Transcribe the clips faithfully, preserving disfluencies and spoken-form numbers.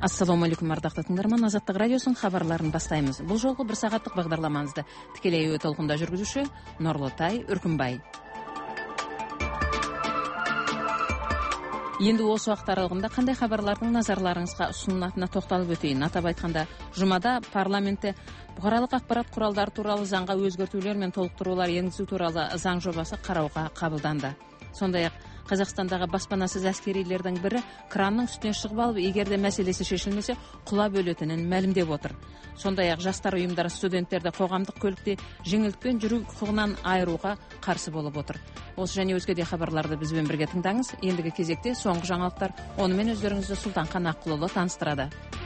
Ассаламу алейкум, ардақты тыңдарман. Азаттық радиосының хабарларын бастаймыз. Бұл жолғы бір сағаттық бағдарламамызды тікелей әуе толқында жүргізуші Нұрлытай Үркімбай. Енді осы уақыт аралығында қандай хабарлардың назарларыңызға ұсынылатынына тоқталып өтейін. Атап айтқанда, жұмада парламентте бұқаралық ақпарат құралдары туралы заңға өзгертулер мен толықтырулар енгізу туралы заң жобасы қарауға қабылданды. Сондай-ақ Қазақстандағы баспанасыз әскерилердің бірі кранның үстіне шығып алып, егер де мәселесі шешілмесе, құлап өлетінін мәлімдеп отыр. Сондай-ақ жастар ұйымдары студенттерді қоғамдық көлікте жеңілдікпен жүру құқығынан айыруға қарсы болып отыр. Осы және өзге де хабарларды бізбен бірге тыңдаңыз. Ендігі кезекте соңғы жаңалықтар, онымен өздеріңізді Сұлтанхан Аққұлұлы таныстырады.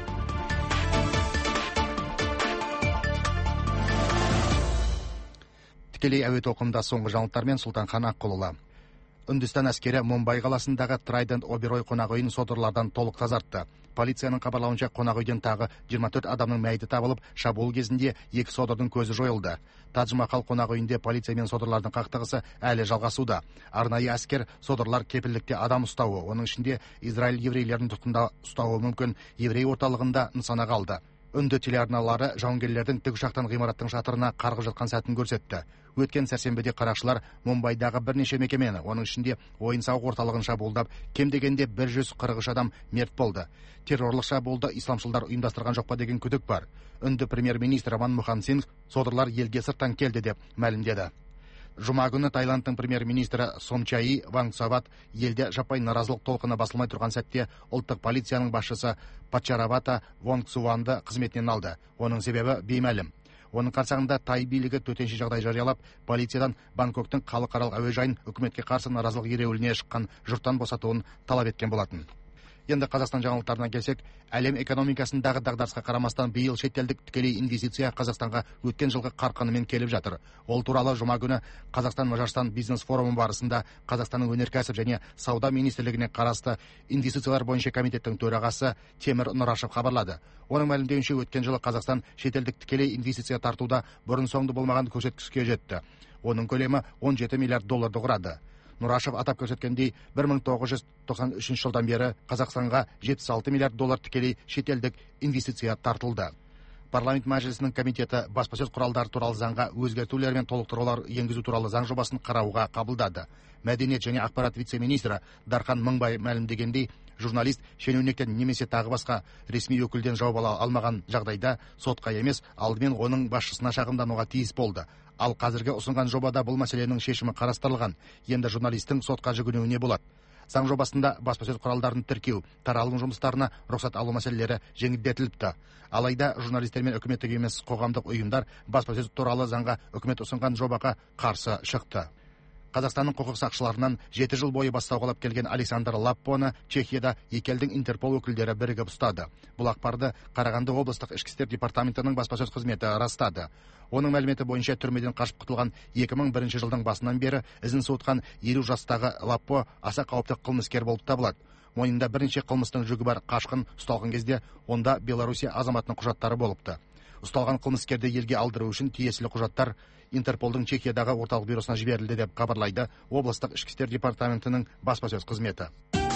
Тікелей әуе толқынында соңғы жаңалықтармен Сұлтанхан Аққұлұлы. Үндістан әскері Мумбай қаласындағы Trident Oberoi қонақүйін содырлардан толық тазартты. Полицияның хабарлауынша қонақүйден тағы жиырма төрт адамның мәйіті табылып, шабуыл кезінде екі содырдың көзі жойылды. Тадж-Махал қонақүйінде полиция мен содырлардың қақтығысы әлі жалғасуда. Арнайы әскер содырлар кепілдікте адам ұстауы, оның ішінде Израиль еврейлерін тұтқында ұстауы мүмкін еврей орталығында нысана қалды. Үнді телеарналары жауынгерлердің тікұшақтан ғимараттың шатырына қарғып жатқан сәтін көрсетті. Өткен сәрсенбіде қарақшылар Мумбайдағы бірнеше мекемені, оның ішінде ойын-сауық орталығын шабуылдап, кем дегенде бір жүз қырық үш адам мерт болды. Террорлық шабуылды исламшылдар ұйымдастырған жоқ па деген күдік бар. Үнді премьер-министрі Манмохан Сингх содырлар елге сырттан келді деп мәлімдеді. Жұма күні Таиландтың премьер-министрі Сомчаи Вангсават елде жаппай наразылық толқыны басылмай тұрған сәтте ұлттық полицияның басшысы Пачаравата Вонгсуванды қызметінен алды. Оның себебі беймәлім. Оның қарсаңында Тай билігі төтенше жағдай жариялап, полициядан Бангкоктың халықаралық әуежайын үкіметке қарсы наразылық ереуіліне шыққан жұрттан босатуын талап еткен болатын. Енді Қазақстан жаңалықтарына келсек, әлем экономикасындағы дағдарысқа қарамастан биыл шетелдік тікелей инвестиция Қазақстанға өткен жылғы қарқынымен келіп жатыр. Ол туралы жұма күні Қазақстан-Мажарстан бизнес форумы барысында Қазақстанның өнеркәсіп және сауда министрлігіне қарасты инвестициялар бойынша комитеттің төрағасы Темір Нұрашев хабарлады. Оның мәлімдеуінше, өткен жылы Қазақстан шетелдік тікелей инвестиция тартуда бұрын соңды болмаған көрсеткішке жетті. Оның көлемі он жеті миллиард долларды құрады. Нұрашев атап көрсеткендей, бір мың тоғыз жүз тоқсан үшінші жылдан бері Қазақстанға жетпіс алты миллиард доллар тікелей шетелдік инвестиция тартылды. Парламент мәжілісінің комитеті баспасөз құралдары туралы заңға өзгертулер мен толықтырулар енгізу туралы заң жобасын қарауға қабылдады. Мәдениет және ақпарат вице-министрі Дархан Мыңбай мәлімдегендей, журналист шенеуніктен немесе тағы басқа ресми өкілден жауап ала алмаған жағдайда сотқа емес, алдымен оның басшысына шағымдануға тиіс болды. Ал қазіргі ұсынған жобада бұл мәселенің шешімі қарастырылған. Енді журналистің сотқа жүгінуіне болады. Заң жобасында баспасөз құралдарын тіркеу, таралым жұмыстарына рұқсат алу мәселелері жеңілдетіліпті. Алайда журналистер мен үкіметтік емес қоғамдық ұйымдар баспасөз туралы заңға үкімет ұсынған жобаға қарсы шықты. Қазақстанның құқық сақшыларынан жеті жыл бойы бастауға келген Александр Лаппоны Чехияда екі елдің Интерпол өкілдері бірігіп ұстады. Бұл ақпарды Қарағанды облыстық ішкі істер департаментінің баспасөз қызметі растады. Оның мәліметі бойынша түрмеден қашып құтылған екі мың бірінші жылдың басынан бері ізін суытқан елу жастағы Лаппо аса қауіпті қылмыскер болып табылады. Мойнында бірнеше қылмыстың жүгі бар қашқын ұсталған кезде онда Белоруссия азаматының құжаттары болыпты. Ұсталған қылмыскерді елге алдыру үшін тиесілі құжаттар Интерполдың Чехиядағы орталық бюросына жіберілді деп хабарлайды облыстық ішкі істер департаментінің баспасөз қызметі.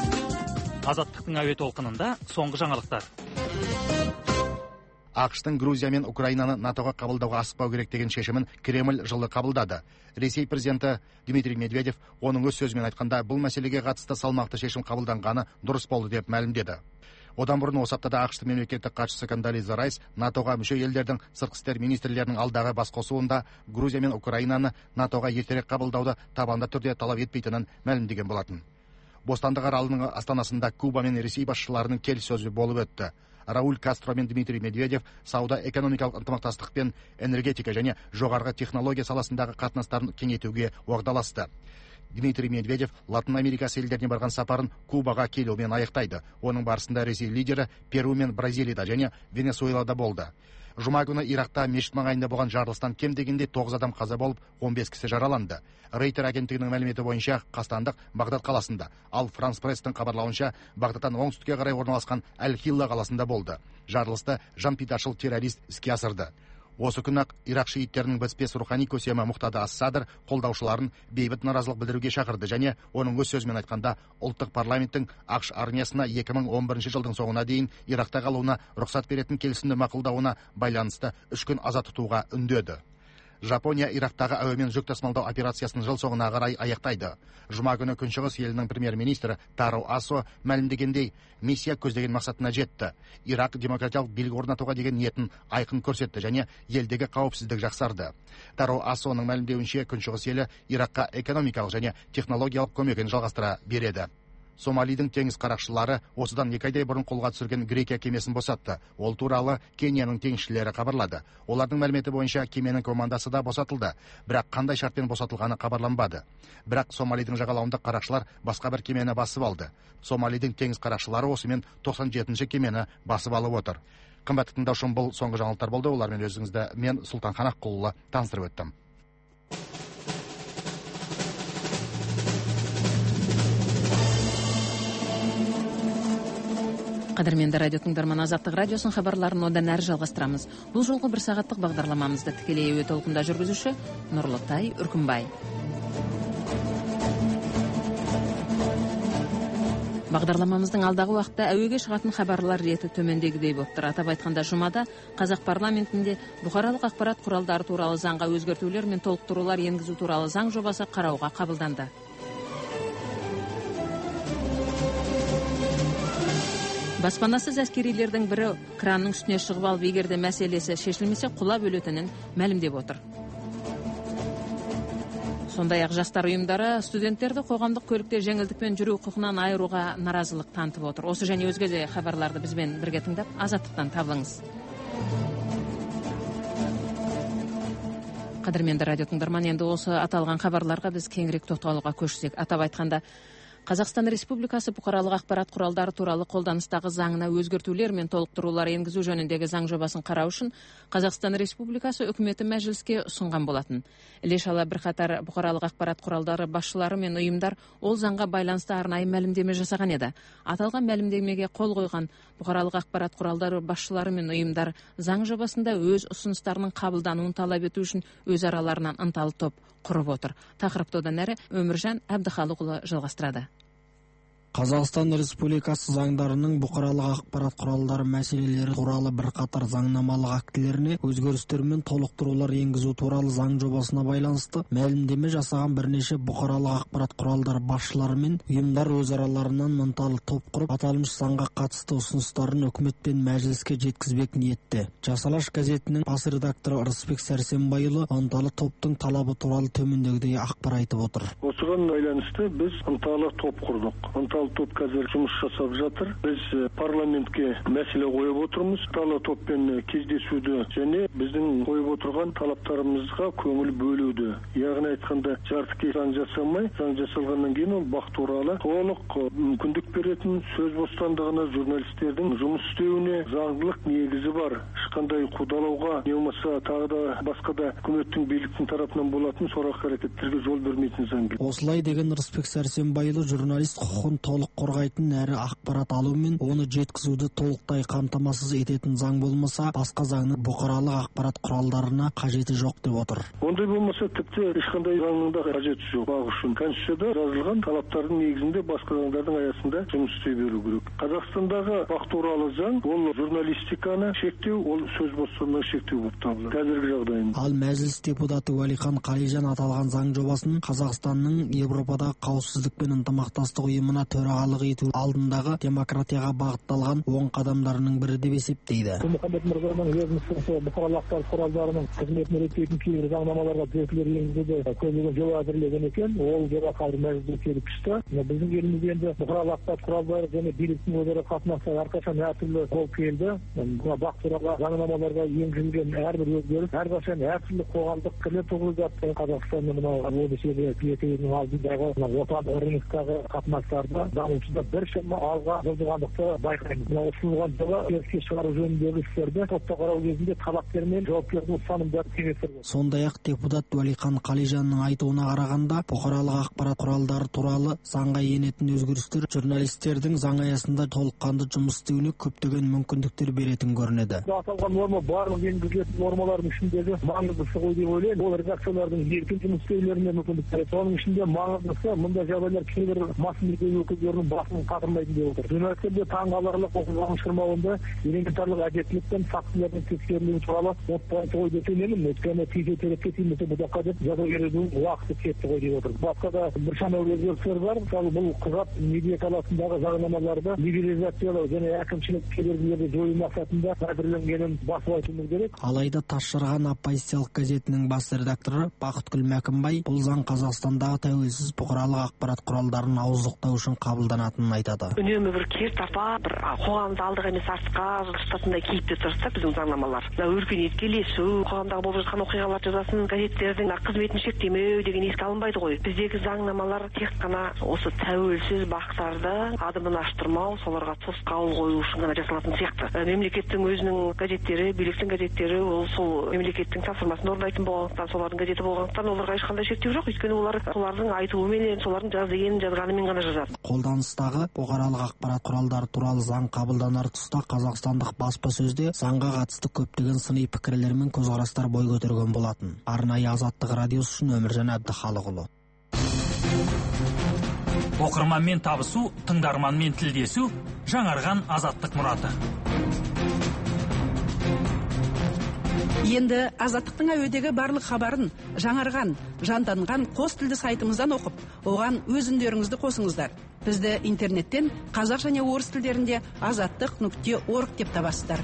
Азаттықтың әуе толқынында соңғы жаңалықтар. ақш-тың Грузия мен Украинаны натоға қабылдауға асықпау керек деген шешімін Кремль жылы қабылдады. Ресей президенті Дмитрий Медведев оның өз сөзімен айтқанда, бұл мәселеге қатысты салмақты шешім қабылданғаны дұрыс болды деп мәлімдеді. Одан бұрын осы аптада ақш-тың мемлекеттік хатшысы Кондолиза Райс натоға мүше елдердің сыртқы істер министрлерінің алдағы басқосуында Грузия мен Украинаны натоға ертерек қабылдауды табанды түрде талап етпейтінін мәлімдеген болатын. Бостандық аралының астанасында Куба мен Ресей басшыларының келіссөзі болып өтті. Рауль Кастро мен Дмитрий Медведев сауда-экономикалық ынтымақтастық пен энергетика және жоғарғы технология саласындағы қатынастарын кеңейтуге уағдаласты. Дмитрий Медведев Латын Америкасы елдеріне барған сапарын Кубаға келумен аяқтайды. Оның барысында Ресей лидері Перу мен Бразилияда және Венесуэлада болды. Жұма күні Иракта мешіт маңайында болған жарылыстан кем дегенде тоғыз адам қаза болып, он бес кісі жараланды. Рейтер агенттігінің мәліметі бойынша қастандық Багдад қаласында, ал Франс Пресстің хабарлауынша Багдадтан оңтүстікке қарай орналасқан Әл-Хилла қаласында болды. Жарылысты жан пидашыл террорист іске асырды. Осы күні-ақ Ирак шииттерінің бітпес рухани көсемі Мұқтада ас-Садр қолдаушыларын бейбіт наразылық білдіруге шақырды және оның өз сөзімен айтқанда ұлттық парламенттің ақш армиясына екі мың он бірінші жылдың соңына дейін Иракта қалуына рұқсат беретін келісімді мақұлдауына байланысты үш күн аза тұтуға үндеді. Жапония Ирактағы әуемен жүк тасымалдау операциясын жыл соңына қарай аяқтайды. Жұма күні Күншығыс елінің премьер-министрі Таро Асо мәлімдегендей, миссия көздеген мақсатына жетті. Ирак демократиялық билік орнатуға деген ниетін айқын көрсетті және елдегі қауіпсіздік жақсарды. Таро Асоның мәлімдеуінше Күншығыс елі Иракқа экономикалық және технологиялық көмегін жалғастыра береді. Сомалидің теңіз қарақшылары осыдан екі айдай бұрын қолға түсірген Грекия кемесін босатты. Ол туралы Кенияның теңізшілері хабарлады. Олардың мәліметі бойынша кеменің командасы да босатылды, бірақ қандай шартпен босатылғаны хабарланбады. Бірақ Сомалидің жағалауында қарақшылар басқа бір кемені басып алды. Сомалидің теңіз қарақшылары осымен тоқсан жетінші кемені басып алып отыр. Қымбатты тыңдаушым, бұл соңғы жаңалықтар болды. Олармен өзіңізді мен Сұлтан Қанаққұлұлы таныстырып өттім. Қадірменді радио тыңдарман, Азаттық радиосын хабарларын одан әрі жалғастырамыз. Бұл жолғы бір сағаттық бағдарламамызды тікелей әуе толқында жүргізуші Нұрлытай Үркімбай. Бағдарламамыздың алдағы уақытта әуеге шығатын хабарлар реті төмендегідей болып тұр. Атап айтқанда, жұмада Қазақ парламентінде бұқаралық ақпарат құралдары туралы заңға өзгертулер мен толықтырулар енгізу туралы заң жобасы қарауға қабылданды. Баспанасыз әскерилердің бірі кранның үстіне шығып алып, егерде мәселесі шешілмесе құлап өлетінін мәлімдеп отыр. Сондай-ақ жастар ұйымдары студенттерді қоғамдық көлікте жеңілдікпен жүру құқығынан айыруға наразылық танытып отыр. Осы және өзге де хабарларды бізбен бірге тыңдап, Азаттықтан табылыңыз. Қадірменді радио тыңдарман, енді осы аталған хабарларға біз кеңірек тоқталуға көшсек. Атап айтқанда, Қазақстан Республикасы бұқаралық ақпарат құралдары туралы қолданыстағы заңына өзгертулер мен толықтырулар енгізу жөніндегі заң жобасын қарау үшін Қазақстан Республикасы үкіметі мәжіліске ұсынған болатын. Іле-шала бірқатар бұқаралық ақпарат құралдары басшылары мен ұйымдар ол заңға байланысты арнайы мәлімдеме жасаған еді. Аталған мәлімдемеге қол қойған бұқаралық ақпарат құралдары басшылары мен ұйымдар заң жобасында өз ұсыныстарының қабылдануын талап ету үшін өз араларынан ынталы топ құрып отыр. Тақырыпты одан әрі Өміржан Әбдіхалықұлы жалғастырады. Қазақстан Республикасы заңдарының бұқаралық ақпарат құралдары мәселелері туралы бірқатар заңнамалық актілеріне өзгерістер мен толықтырулар енгізу туралы заң жобасына байланысты мәлімдеме жасаған бірнеше бұқаралық ақпарат құралдары басшылары мен ұйымдар өз араларынан ынталы топ құрып, аталмыш заңға қатысты ұсыныстарын үкімет пен мәжіліске жеткізбек ниетте. Жасалаш газетінің бас редакторы Рысбек Сәрсенбайұлы ынталы топтың талабы туралы төмендегідей ақпар айтып отыр. Осыған байланысты біз ынталы топ құрдық. Ынталы топ қазір жұмыс жасап жатыр. Біз парламентке мәселе қойып отырмыз. Ынталы топпен кездесуді және біздің қойып отырған талаптарымызға көңіл бөлуді. Яғни айтқанда жартыкеш заң жасамай, заң жасалғаннан кейін ол бақ туралы толық мүмкіндік беретін, сөз бостандығына, журналистердің жұмыс істеуіне заңдылық негізі бар. Ешқандай қудалауға, не болмаса тағы да басқа да үкіметтің биліктің тарапынан болатын сорақ әрекеттерге жол бермейтін заң. Осылай деген Рысбек Сәрсенбайұлы журналист құқығын толық қорғайтын әрі ақпарат алу мен оны жеткізуді толықтай қамтамасыз ететін заң болмаса, басқа заңның бұқаралық ақпарат құралдарына қажеті жоқ деп отыр. Ондай болмаса тіпті ешқандай заңның да қажеті жоқ. Бақ үшін Конституцияда жазылған талаптардың негізінде басқа заңдардың аясында жұмыс істей беру керек. Қазақстандағы бақ туралы заң ол журналистиканы шектеу, ол сөз бостандығын шектеу болып табылады қазіргі жағдайында. Ал мәжіліс депутаты Уәлихан Қалижан аталған заң жобасын Қазақстанның Европадағы қауіпсіздік пен ынтымақтастық ұйымына төрағалық ету алдындағы демократияға бағытталған оң қадамдарының бірі деп есептейді. Мұхаммед Мырзаның ведомствосы бұқаралық ақпарат құралдарының қызметін реттейтін кейбір заңнамаларға түзетулер енгізуді көздеген жоба әзірлеген екен. Ол жоба қазір мәжіліске келіп түсті. Біздің елімізде енді бұқаралық ақпарат құралдары және биліктің өзара қатынасы әрқашан әртүрлі болып келді. Бақ туралы заңнамаларға енгізілген әрбір өзгеріс әрқашан әртүрлі қоғамдық пікірлер туғызып жатты. Қазақстанның мынау облыс елі алдындағы отан рыногтағы қатынастарды дамыған дамуында біршама алға жылжығандықты байқаймыз. Мына ұсынылған жылы ерекше шығару жөніндегі істерді сотта қарау кезінде талапкер мен жауапкердің ұстанымдары теңестірілді. Сондай-ақ депутат Уәлихан Қалижанның айтуына қарағанда, бұқаралық ақпарат құралдары туралы заңға енетін өзгерістер журналистердің заң аясында толыққанды жұмыс істеуіне көптеген мүмкіндіктер беретін көрінеді. Аталған норма барлық енгізілетін нормалардың ішіндегі маңыздысы ғой деп ойлаймын. Ол редакциялардың еркін жұмыс істеулеріне мүмкіндік береді. Соның ішінде маңыздысы мұндай жағдайлар кейбір масс медиа өкілдерінің басын қатырмайтын деп отыр. Журналистерде таңғаларлық оқиғаның шырмауында элементарлық әдептілік пен фактілердің тексерілуі туралы отпайды ғой деп сенемін. Өйткені физиотерапия тимесе бұдаққа деп жазагердің уақыты кетті ғой деп отыр. Басқа да біршама өзгерістер бар. Мысалы бұл құжат медиа саласындағы заңнамаларды либерализациялау және әкімшілік кедергілерді жою мақсатында әзірленгенін басып айтуымыз керек. Алайда Тасжарған оппозициялық газетінің бас редакторы Бақытгүл Мәкімбай бұл заң Қазақстандағы тәуелсіз бұқаралық ақпарат құралдарын ауыздықтау үшін қабылданатынын айтады. Үнемі бір кер тарпа, бір қоғамды алдыға емес артқа жылжытатындай кейіпте тұрса біздің заңнамалар. Өркениетке ілесу, қоғамдағы болып жатқан оқиғалар жазасын газеттердің қызметін шектемеу деген еске алынбайды ғой. Біздегі заңнамалар тек қана осы тәуелсіз бақтарды адымын аштырмау, соларға тосқауыл қою үшін ғана жасалатын сияқты. Мемлекеттің өзінің газеттері, биліктің газеттері ол сол мемлекеттің тапсырмасын орындайтын болғандықтан, солардың газеті болғандықтан оларға ешқандай шектеу жоқ. Өйткені олар солардың айтуымен, солардың жаз дегенін жазғанымен ғана жазады. Қолданыстағы бұқаралық ақпарат құралдары туралы заң қабылданар тұста қазақстандық баспасөзде заңға қатысты көптеген сыни пікірлер мен көзқарастар бой көтерген болатын. Арнайы Азаттық радиосы үшін Өміржан Әбдіхалықұлы. Оқырманмен табысу, тыңдарманмен тілдесу, жаңарған азаттық мұраты. Енді Азаттықтың әуедегі барлық хабарын жаңарған, жанданған қос тілді сайтымыздан оқып, оған өз үндеріңізді қосыңыздар. Бізді интернеттен қазақ және орыс тілдерінде азаттық нүкте орг деп табасыздар.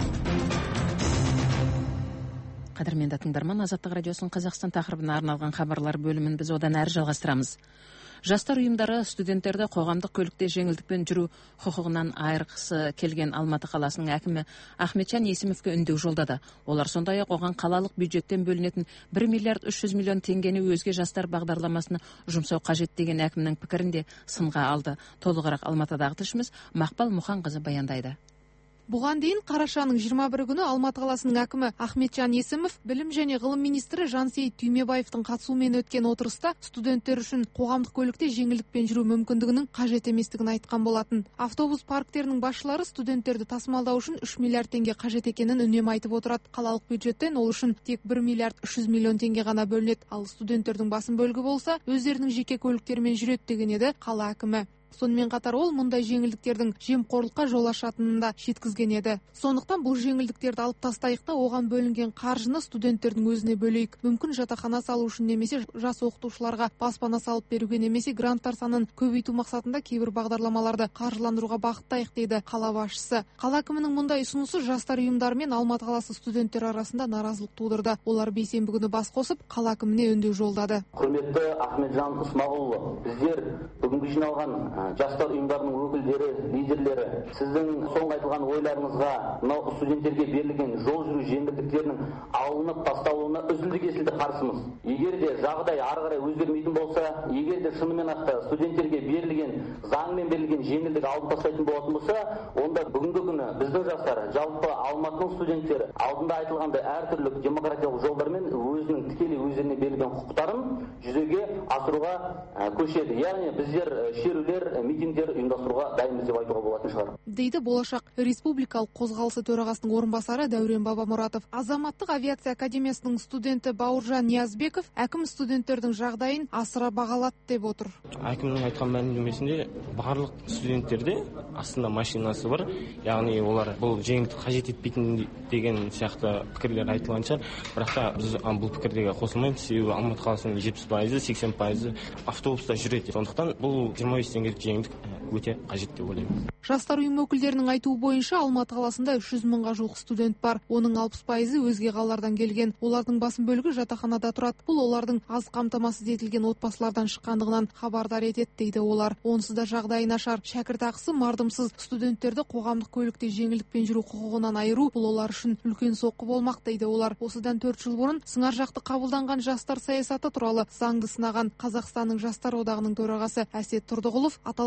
Қадірменді тыңдарман, Азаттық радиосының Қазақстан тақырыбына арналған хабарлар бөлімін біз одан әрі жалғастырамыз. Жастар ұйымдары студенттерді қоғамдық көлікте жеңілдікпен жүру құқығынан айырғысы келген Алматы қаласының әкімі Ахметжан Есімовке үндеу жолдады. Олар сондай-ақ оған қалалық бюджеттен бөлінетін бір миллиард үш жүз миллион теңгені өзге жастар бағдарламасына жұмсау қажет деген әкімнің пікірін де сынға алды. Толығырақ Алматыдағы тілшіміз Мақпал Мұханқызы баяндайды. Бұған дейін қарашаның жиырма бірі күні Алматы қаласының әкімі Ахметжан Есімов білім және ғылым министрі Жансейіт Түймебаевтың қатысуымен өткен отырыста студенттер үшін қоғамдық көлікте жеңілдікпен жүру мүмкіндігінің қажет еместігін айтқан болатын. Автобус парктерінің басшылары студенттерді тасымалдау үшін үш миллиард теңге қажет екенін үнемі айтып отырады. Қалалық бюджеттен ол үшін тек бір миллиард үш жүз миллион теңге ғана бөлінеді. Ал студенттердің басым бөлігі болса өздерінің жеке көліктерімен жүреді деген еді қала әкімі. Сонымен қатар ол мұндай жеңілдіктердің жемқорлыққа жол ашатынын да жеткізген еді. Сондықтан бұл жеңілдіктерді алып тастайық та оған бөлінген қаржыны студенттердің өзіне бөлейік. Мүмкін жатақхана салу үшін немесе жас оқытушыларға баспана салып беруге немесе гранттар санын көбейту мақсатында кейбір бағдарламаларды қаржыландыруға бағыттайық дейді қала басшысы. Қала әкімінің мұндай ұсынысы жастар ұйымдары мен Алматы қаласы студенттер арасында наразылық тудырды. Олар бейсенбі күні бас қосып қала әкіміне үндеу жолдады. Құрметті Ахметжан Исмағұлұлы, біздер бүгінгі жиналған жастар ұйымдарының өкілдері, лидерлері, сіздің соңғы айтылған ойларыңызға, мынау студенттерге берілген жол жүру жеңілдіктерінің алынып тасталуына үзілді-кесілді қарсымыз. Егер де жағдай ары қарай өзгермейтін болса, егер де шынымен ақ студенттерге берілген заңмен берілген жеңілдік алынып тастайтын болатын болса, онда бүгінгі күні біздің жастар, жалпы Алматының студенттері алдында айтылғандай әртүрлі демократиялық жолдармен өзінің тікелей өздеріне берілген құқықтарын жүзеге асыруға көшеді. Яғни біздер шерулер, митингдер ұйымдастыруға дайынбыз деп айтуға болатын шығар. Дейді Болашақ республикалық қозғалысы төрағасының орынбасары Дәурен Бабамұратов. Азаматтық авиация академиясының студенті Бауыржан Ниязбеков әкім студенттердің жағдайын асыра бағалады деп отыр. Әкімнің айтқан мәлімдемесінде барлық студенттерде астында машинасы бар, яғни олар бұл жеңілдік қажет етпейтін деген сияқты пікірлер айтылған шығар. Бірақ та біз бұл пікірдегі қосылмаймыз, себебі Алматы қаласының жетпіс пайызы, сексен пайызы автобуста жүреді. Сондықтан бұл жиырма бес теңгелік жеңілдік өте қажет деп ойлаймын. Жастар ұйым өкілдерінің айтуы бойынша Алматы қаласында үш жүз мыңға жуық студент бар. Оның алпыс пайызы өзге қалалардан келген. Олардың басым бөлігі жатақханада тұрады. Бұл олардың аз қамтамасыз етілген отбасылардан шыққандығынан хабардар етеді дейді олар. Онсыз да жағдайы нашар. Шәкіртақысы мардымсыз студенттерді қоғамдық көлікте жеңілдікпен жүру құқығынан айыру бұл олар үшін үлкен соққы болмақ дейді олар. Осыдан төрт жыл бұрын сыңар жақты қабылданған жастар саясаты туралы заңды сынаған Қазақстанның жастар одағының төрағасы Әсет Тұрдығұлов аталған заңға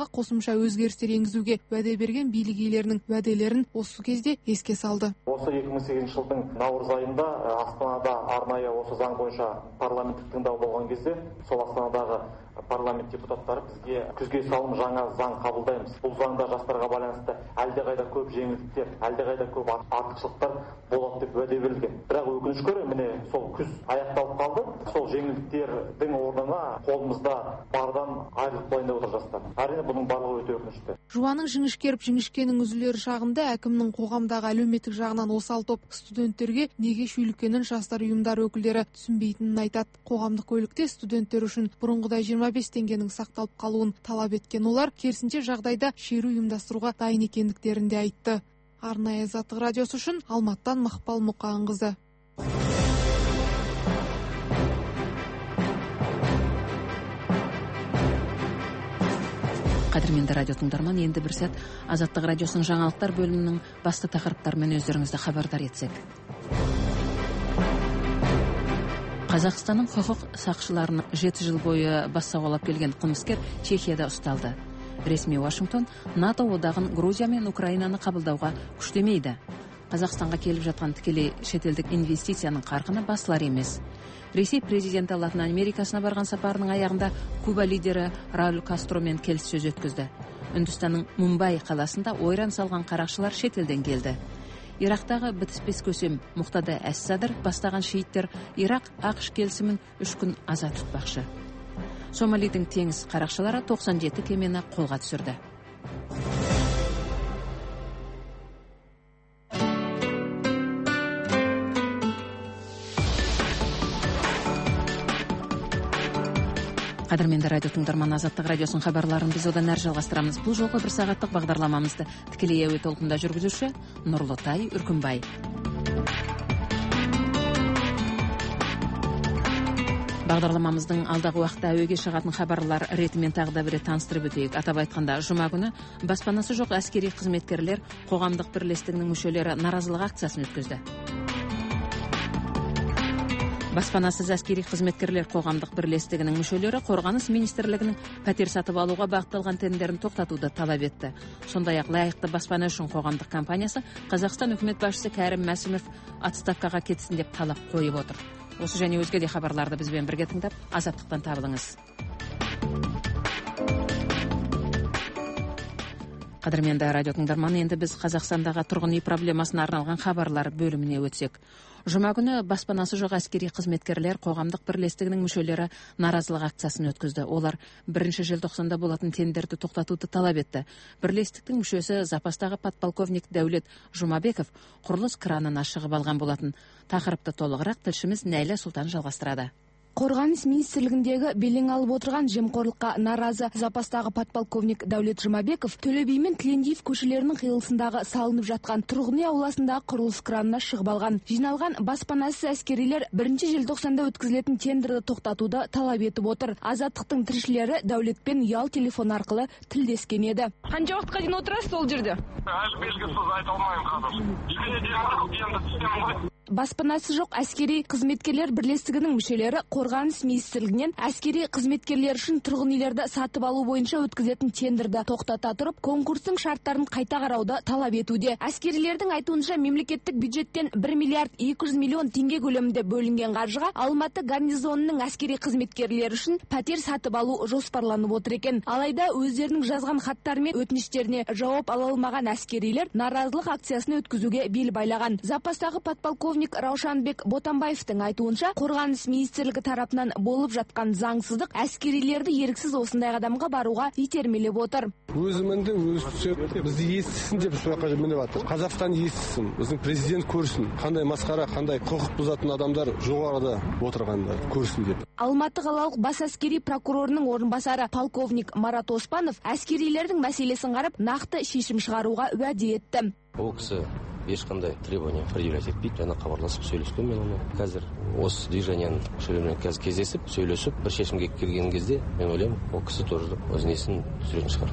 қосымша өзгерістер енгізуге уәде берген билік иелерінің уәделерін осы кезде еске салды. Осы екі мың сегізінші жылдың наурыз айында Астанада арнайы осы заң бойынша парламенттік тыңдау болған кезде сол Астанадағы парламент депутаттары бізге күзге салым жаңа заң қабылдаймыз. Бұл заңда жастарға байланысты әлдеқайда көп жеңілдіктер, әлдеқайда көп артықшылықтар болады деп уәде берілген. Бірақ өкінішке орай міне сол күз аяқталып қалды. Сол жеңілдіктердің орнына қолымызда бардан айырылып қалайын деп отыр жастар. Әрине бұның барлығы өте өкінішті. Жуаның жіңішкеріп жіңішкенің үзілері шағында әкімнің қоғамдағы әлеуметтік жағынан осал топ студенттерге неге шүйліккенін жастар ұйымдары өкілдері түсінбейтінін айтады. Қоғамдық көлікте студенттер үшін бұрынғыдай жиырма бес теңгенің сақталып қалуын талап еткен олар керісінше жағдайда шеру ұйымдастыруға дайын екендіктерін де айтты. Арнайы Азаттық радиосы үшін Алматтан Мақпал Мұқанқызы. Қадірменді радио тыңдарман, енді бір сәт Азаттық радиосының жаңалықтар бөлімінің басты тақырыптарымен өздеріңізді хабардар етсек. Қазақстанның құқық сақшыларын жеті жыл бойы бас сауғалап келген қылмыскер Чехияда ұсталды. Ресми Вашингтон НАТО одағын Грузия мен Украинаны қабылдауға күштемейді. Қазақстанға келіп жатқан тікелей шетелдік инвестицияның қарқыны басылар емес. Ресей президенті Латын Америкасына барған сапарының аяғында Куба лидері Рауль Кастромен келіссөз өткізді. Үндістанның Мумбай қаласында ойран салған қарақшылар шетелден келді. Ирактағы бітіспес көсем Мұқтада әс-Садр бастаған шииттер Ирақ ақш келісімін үш күн аза тұтпақшы. Сомалидің теңіз қарақшылары тоқсан жеті кемені қолға түсірді. Қадірменді радио тыңдарман, Азаттық радиосының хабарларын біз одан әрі жалғастырамыз. Бұл жолғы бір сағаттық бағдарламамызды тікелей әуе толқында жүргізуші Нұрлытай Үркімбай. Бағдарламамыздың алдағы уақытта әуеге шығатын хабарлар ретімен тағы да бір рет таныстырып өтейік. Атап айтқанда, жұма күні баспанасы жоқ әскери қызметкерлер қоғамдық бірлестігінің мүшелері наразылық акциясын өткізді. Баспанасыз әскери қызметкерлер қоғамдық бірлестігінің мүшелері қорғаныс министрлігінің пәтер сатып алуға бағытталған тендерін тоқтатуды талап етті. Сондай-ақ лайықты баспана үшін қоғамдық компаниясы Қазақстан үкімет басшысы Кәрім Мәсімов отставкаға кетсін деп талап қойып отыр. Осы және өзге де хабарларды бізбен бірге тыңдап, азаттықтан табылыңыз. Қадірменді радио тыңдарман, енді біз Қазақстандағы тұрғын үй проблемасына арналған хабарлар бөліміне өтсек. Жұма күні баспанасы жоқ әскери қызметкерлер қоғамдық бірлестігінің мүшелері наразылық акциясын өткізді. Олар бірінші желтоқсанда болатын тендерді тоқтатуды талап етті. Бірлестіктің мүшесі запастағы подполковник Дәулет Жұмабеков құрылыс кранына шығып алған болатын. Тақырыпты толығырақ тілшіміз Нәйлә Сұлтан жалғастырады. Қорғаныс министрлігіндегі белең алып отырған жемқорлыққа наразы запастағы подполковник Дәулет Жұмабеков Төле би мен Тілендиев көшелерінің қиылысындағы салынып жатқан тұрғын үй ауласындағы құрылыс кранына шығып алған. Жиналған баспанасыз әскерилер бірінші желтоқсанда өткізілетін тендерді тоқтатуды талап етіп отыр. Азаттықтың тілшілері Дәулетпен ұялы телефон арқылы тілдескен еді. Қанша уақытқа дейін отырасыз сол жерде? Әлі белгісіз, айта алмаймын қазір. Баспанасы жоқ әскери қызметкерлер бірлестігінің мүшелері қорғаныс министрлігінен әскери қызметкерлер үшін тұрғын үйлерді сатып алу бойынша өткізетін тендерді тоқтата тұрып, конкурстың шарттарын қайта қарауды талап етуде. Әскерилердің айтуынша мемлекеттік бюджеттен бір миллиард екі жүз миллион теңге көлемінде бөлінген қаржыға Алматы гарнизонының әскери қызметкерлері үшін пәтер сатып алу жоспарланып отыр екен. Алайда өздерінің жазған хаттары мен өтініштеріне жауап ала алмаған әскерилер наразылық акциясын өткізуге бел байлаған. Запастағы подполковник Раушанбек Ботамбаевтың айтуынша, қорғаныс министрлігі тарапынан болып жатқан заңсыздық әскерилерді еріксіз осындай қадамға баруға итермелеп отыр. Өзімінде өзі бізді естісін деп сұраққа жіберіп жатыр. Қазақстан естісін, біздің президент көрсін, қандай масқара, қандай құқық бұзатын адамдар жоғарыда отырғанда көрсін деп. Алматы қалалық бас әскери прокурорының орынбасары полковник Марат Оспанов әскерилердің мәселесін қарап нақты шешім шығаруға уәде етті. Ол кісі ешқандай требования предъявлять етпейді. Жаңа хабарласып сөйлескен мен оны. Қазір осы движенияның мүшелерімен қазір кездесіп, сөйлесіп, бір шешімге келген кезде мен ойлаймын, ол кісі тоже өз несін түсіретін шығар.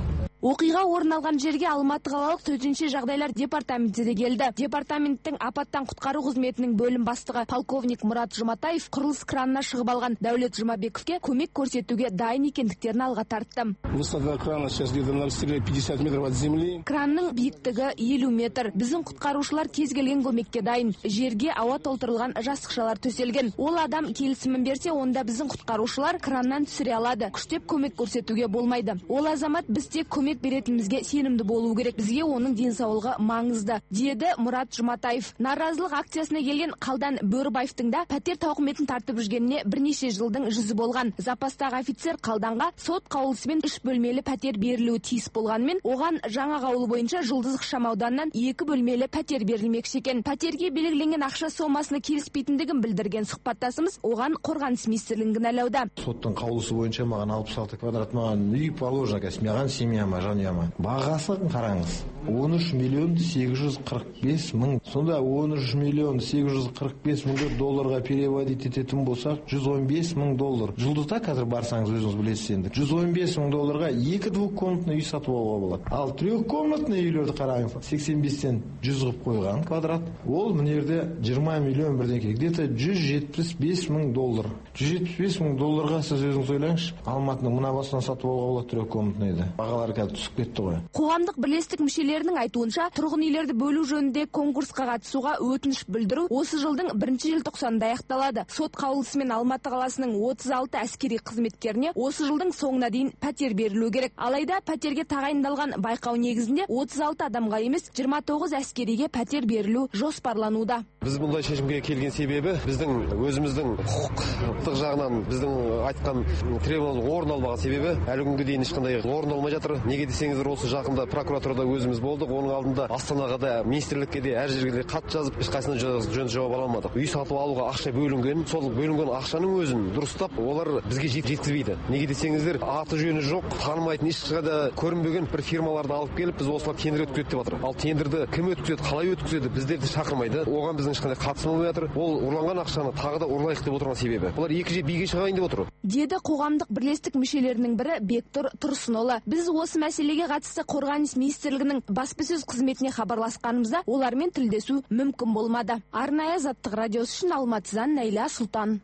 Оқиға орын алған жерге Алматы қалалық төтенше жағдайлар департаменті де келді. Департаменттің апаттан құтқару қызметінің бөлім бастығы полковник Мұрат Жұматаев құрылыс кранына шығып алған Дәулет Жұмабековке көмек көрсетуге дайын екендіктерін алға тартты. Высота крана сейчас где-то на расстоянии пятьдесят метров от земли. Кранның биіктігі елу метр. Біздің құтқарушылар кез келген көмекке дайын. Жерге ауа толтырылған жастықшалар төселген. Ол адам келісімін берсе, онда біздің құтқарушылар краннан түсіре алады. Күштеп көмек көрсетуге болмайды. Ол азамат біз тек көмек беретінімізге сенімді болу керек. Бізге оның денсаулығы маңызды, деді Мұрат Жұматаев. Наразылық акциясына келген Қалдан Бөрібаевтың да пәтер тауқыметін тартып жүргеніне бірнеше жылдың жүзі болған. Запастағы офицер Қалданға сот қаулысымен үш бөлмелі пәтер берілуі тиіс болғанымен, оған жаңа қаулы бойынша Жұлдыз ықшамауданнан екі бөлмелі пәтер берілмекші екен. Пәтерге белгіленген ақша сомасына келіспейтіндігін білдірген сұхбаттасымыз оған қорғаныс министрлігін кінәлауда. Соттың қаулысы бойынша маған алпыс алты квадрат маған үй положено, маған семьяма, жанұяма. Бағасын қараңыз. он үш миллион сегіз жүз қырық бес мың. Сонда он үш миллион сегіз жүз қырық бес мыңды долларға переводить ететін болсақ, жүз он бес мың доллар. Жұлдызда қазір барсаңыз өзіңіз білесіз енді. жүз он бес мың долларға екі двухкомнатный үй сатып алуға болады. Ал трехкомнатный үйлерді қараңыз, сексен бестен жүз қылып қойған квадрат. Ол мына жерде жиырма миллион бірден керек. Где-то жүз жетпіс бес мың доллар. жүз жетпіс бес мың долларға сіз өзіңіз ойлаңызшы, Алматының мына басынан сатып алуға болады трехкомнатныйды. Бағалар қазір түсіп кетті ғой. Қоғамдық бірлестік мүшелерінің айтуынша, тұрғын үйлерді бөлу жөнінде конкурсқа қатысуға өтініш білдіру осы жылдың бірінші желтоқсанында аяқталады. Сот қаулысымен Алматы қаласының отыз алты әскери қызметкеріне осы жылдың соңына дейін пәтер берілу керек. Алайда пәтерге тағайындалған байқау негізінде отыз алты адамға емес, жиырма тоғыз әскериге пәтер берілу жоспарлануда. Біз бұндай шешімге келген себебі біздің өзіміздің құқықтық жағынан біздің айтқан требованиялар орын алмаған себебі әлі күнге дейін ешқандай орын алмай жатыр. Неге десеңіздер, осы жақында прокуратурада өзіміз болдық. Оның алдында Астанаға да, министрлікке де, әр жерге де хат жазып, ешқайсысына жөн жауап ала алмадық. Үй сатып алуға ақша бөлінген, сол бөлінген ақшаның өзін дұрыстап олар бізге жеткізбейді. Неге десеңіздер, аты жөні жоқ, танымайтын, ешқайда көрінбеген бір фирмаларды алып келіп, біз осылар тендер өткізеді деп жатыр. Ал тендерді кім өткізеді, қалай өткізеді, біздерді шақырмайды. Оған біздің ешқандай қатысым болмай жатыр. Ол ұрланған ақшаны тағы да ұрлайық деп отырған себебі. Олар екі же биге шығайын деп отыр. Деді қоғамдық бірлестік мүшелерінің бірі Бектұр Тұрсынұлы. Біз осы мәселеге қатысты қорғаныс министрлігінің баспасөз қызметіне хабарласқанымызда олармен тілдесу мүмкін болмады. Арнайы Азаттық радиосы үшін Алматыдан Найля Сұлтан.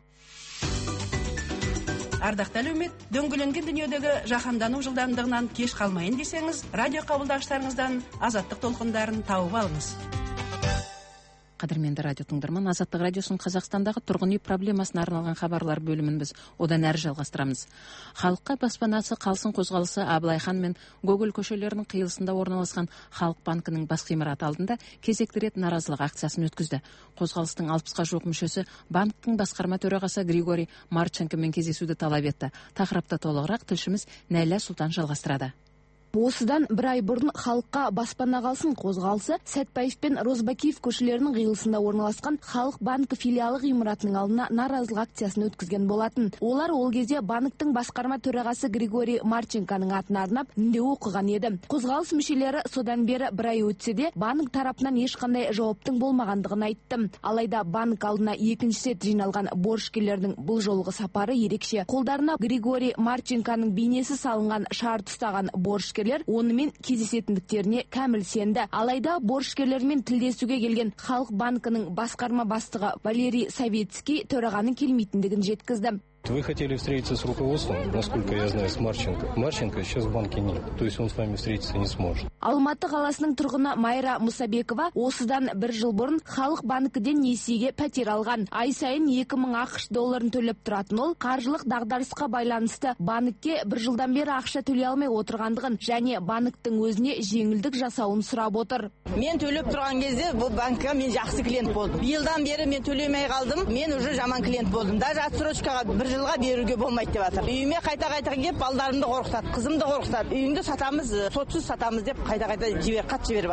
Ардақты әлеумет, дөңгеленген дүниедегі жаһандану жылдамдығынан кеш қалмайын десеңіз, радио қабылдағыштарыңыздан Азаттық толқындарын тауып алыңыз. Қадірменді радио тыңдарман, Азаттық радиосын Қазақстандағы тұрғын үй проблемасына арналған хабарлар бөлімін біз одан әрі жалғастырамыз. Халыққа баспанасы қалсын қозғалысы Абылайхан мен Гоголь көшелерінің қиылысында орналасқан Халық банкінің бас ғимараты алдында кезекті рет наразылық акциясын өткізді. Қозғалыстың алпысқа жуық мүшесі банктың басқарма төрағасы Григорий Марченкомен кездесуді талап етті. Тақырыпты толығырақ тілшіміз Найля Сұлтан жалғастырады. Осыдан бір ай бұрын халыққа баспана қалсын қозғалысы Сәтпаев пен Розбакиев көшелерінің қиылысында орналасқан Халық банкі филиалы ғимаратының алдына наразылық акциясын өткізген болатын. Олар ол кезде банктың басқарма төрағасы Григорий Марченконың атына арнап үндеу оқыған еді. Қозғалыс мүшелері содан бері бір ай өтсе де банк тарапынан ешқандай жауаптың болмағандығын айтты. Алайда банк алдына екінші рет жиналған борышкерлердің бұл жолғы сапары ерекше. Қолдарына Григорий Марченконың бейнесі салынған шарт ұстаған борышкерлер онымен кездесетіндіктеріне кәміл сенді. Алайда борышкерлермен тілдесуге келген Халық банкінің басқарма бастығы Валерий Савицкий төрағаның келмейтіндігін жеткізді. Вы хотели встретиться с руководством, насколько я знаю, с Марченко. Марченко сейчас в банке нет, то есть он с вами встретиться не сможет. Алматы қаласының тұрғыны Майра Мұсабекова осыдан бір жыл бұрын Халық банкіден несиеге пәтер алған. Ай сайын екі мың ақш долларын төлеп тұратын ол, қаржылық дағдарысқа байланысты банкке бір жылдан бері ақша төлей алмай отырғандығын және банктың өзіне жеңілдік жасауын сұрап отыр. Мен төлеп тұрған кезде бұл банкқа мен жақсы клиент болдым. Биылдан бері мен төлемей қалдым, мен уже жаман клиент болдым. Даже отсрочкаға бір жылға беруге болмайды деп жатыр. Үйіме қайта-қайта келіп, балдарымды қорқытады, қызымды қорқытады. Үйіңді сатамыз, сотсыз сатамыз деп қайта-қайта жібер, хат жіберіп жатыр.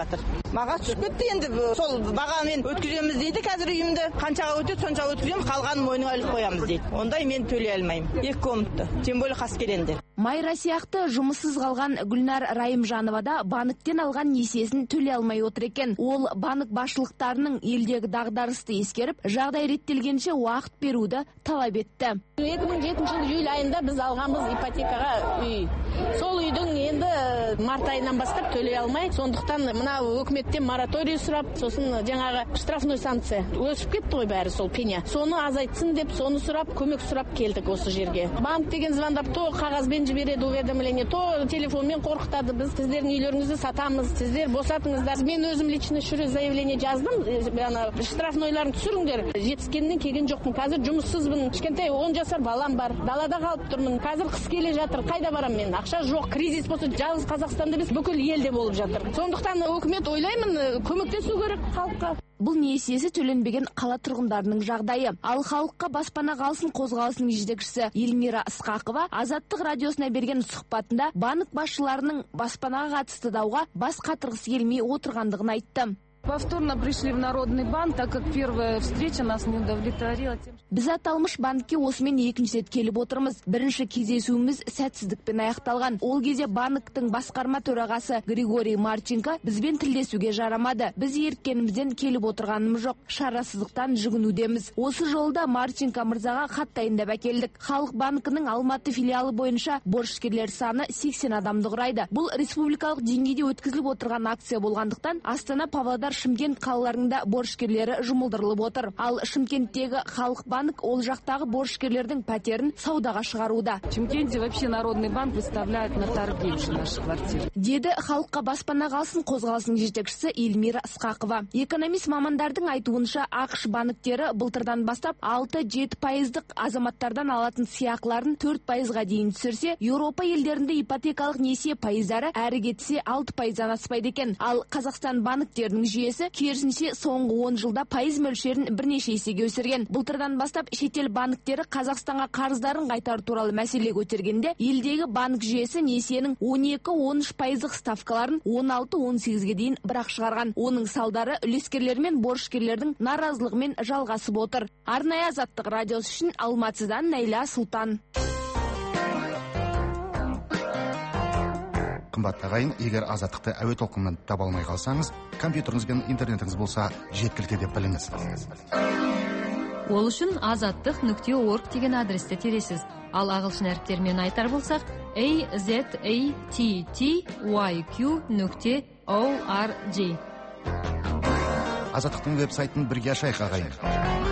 Маға түсіп кетті енді сол бағамен өткіземіз дейді қазір үйімді. Қаншаға өтеді, соншаға өткіземіз, қалғанын мойныңа іліп қоямыз дейді. Ондай мен төлей алмаймын. Екі комнатты. Тем более қаскелеңде. Майра сияқты жұмыссыз қалған Гүлнар Райымжанова да банктен алған несиесін төлей алмай отыр екен. Ол банк басшылықтарының елдегі дағдарысты ескеріп, жағдай реттелгенше уақыт беруді талап етті. екі мың жетінші жылы июль айында біз алғанбыз ипотекаға үй. Сол үйдің енді март айынан бастап төлей алмай, сондықтан мына өкіметтен мораторий сұрап, сосын жаңағы штрафной санкция өсіп кетті ғой бәрі сол пеня. Соны азайтсын деп, соны сұрап, көмек сұрап келдік осы жерге. Банк деген звондап, то қағазбен жібереді уведомление, то телефонмен қорқытады. Біз сіздердің үйлеріңізді сатамыз, сіздер босатыңыздар. Мен өзім лично шүрі заявление жаздым, штрафнойларын түсіріңдер. Жетіскеннен келген жоқпын. Қазір жұмыссызбын. Кішкентай он жасар балам бар. Далада қалып тұрмын. Қазір қыс келе жатыр. Қайда барам мен? Ақша жоқ. Кризис болса, жалғыз Қазақстанда емес, бүкіл елде болып жатыр. Сондықтан үкімет ойлаймын, көмектесу керек халыққа. Бұл несиесі төленбеген қала тұрғындарының жағдайы. Ал халыққа баспана қалсын қозғалысының жетекшісі Эльмира Ысқақова Азаттық радиосына берген сұхбатында банк басшыларының баспанаға қатысты дауға бас қатырғысы келмей отырғандығын айтты. Повторно пришли в Народный банк, так как первая встреча нас не удовлетворила тем, что... Біз аталмыш банкке осымен екінші рет келіп отырмыз. Бірінші кездесуіміз сәтсіздікпен аяқталған. Ол кезде банктың басқарма төрағасы Григорий Марченко бізбен тілдесуге жарамады. Біз ерткенімізден келіп отырғанымыз жоқ. Шарасыздықтан жүгінудеміз. Осы жолда Марченко мырзаға хат дайындап әкелдік. Халық банкінің Алматы филиалы бойынша борышкерлер саны сексен адамды құрайды. Бұл республикалық деңгейде өткізіліп отырған акция болғандықтан Астана, Павлодар, Шымкент қалаларында борышкерлері жұмылдырылып отыр. Ал Шымкенттегі халық банк ол жақтағы борышкерлердің пәтерін саудаға шығаруда. В Шымкенте вообще Народный банк выставляет на торги наши квартиры. Деді халыққа баспана қалсын қозғалысының жетекшісі Эльмира Ысқақова. Экономист мамандардың айтуынша ақш банктері былтырдан бастап алты-жеті пайыздық азаматтардан алатын сыйақыларын төрт пайызға дейін түсірсе, Еуропа елдерінде ипотекалық несие пайыздары әрі кетсе алты пайыздан аспайды екен. Ал Қазақстан банктерінің жүйесі керісінше соңғы он жылда пайыз мөлшерін бірнеше есеге өсірген. Былтырдан бастап шетел банктері Қазақстанға қарыздарын қайтару туралы мәселе көтергенде, елдегі банк жүйесі несиенің он екі-он үш пайыздық ставкаларын он алты-он сегізге дейін бірақ шығарған. Оның салдары үлескерлер мен борышкерлердің наразылығымен жалғасып отыр. Арнайы Азаттық радиосы үшін Алматыдан Найла Сұлтан. Қымбатты ағайын, егер Азаттықты әуе толқынынан таба алмай қалсаңыз, компьютеріңіз бен интернетіңіз болса жеткілікті деп біліңіз. Ол үшін азаттық нүкте орг деген адресте тересіз. Ал ағылшын әріптермен айтар болсақ, a z a t t y q нүкте org. Азаттықтың веб-сайтын бірге ашайық ағайын.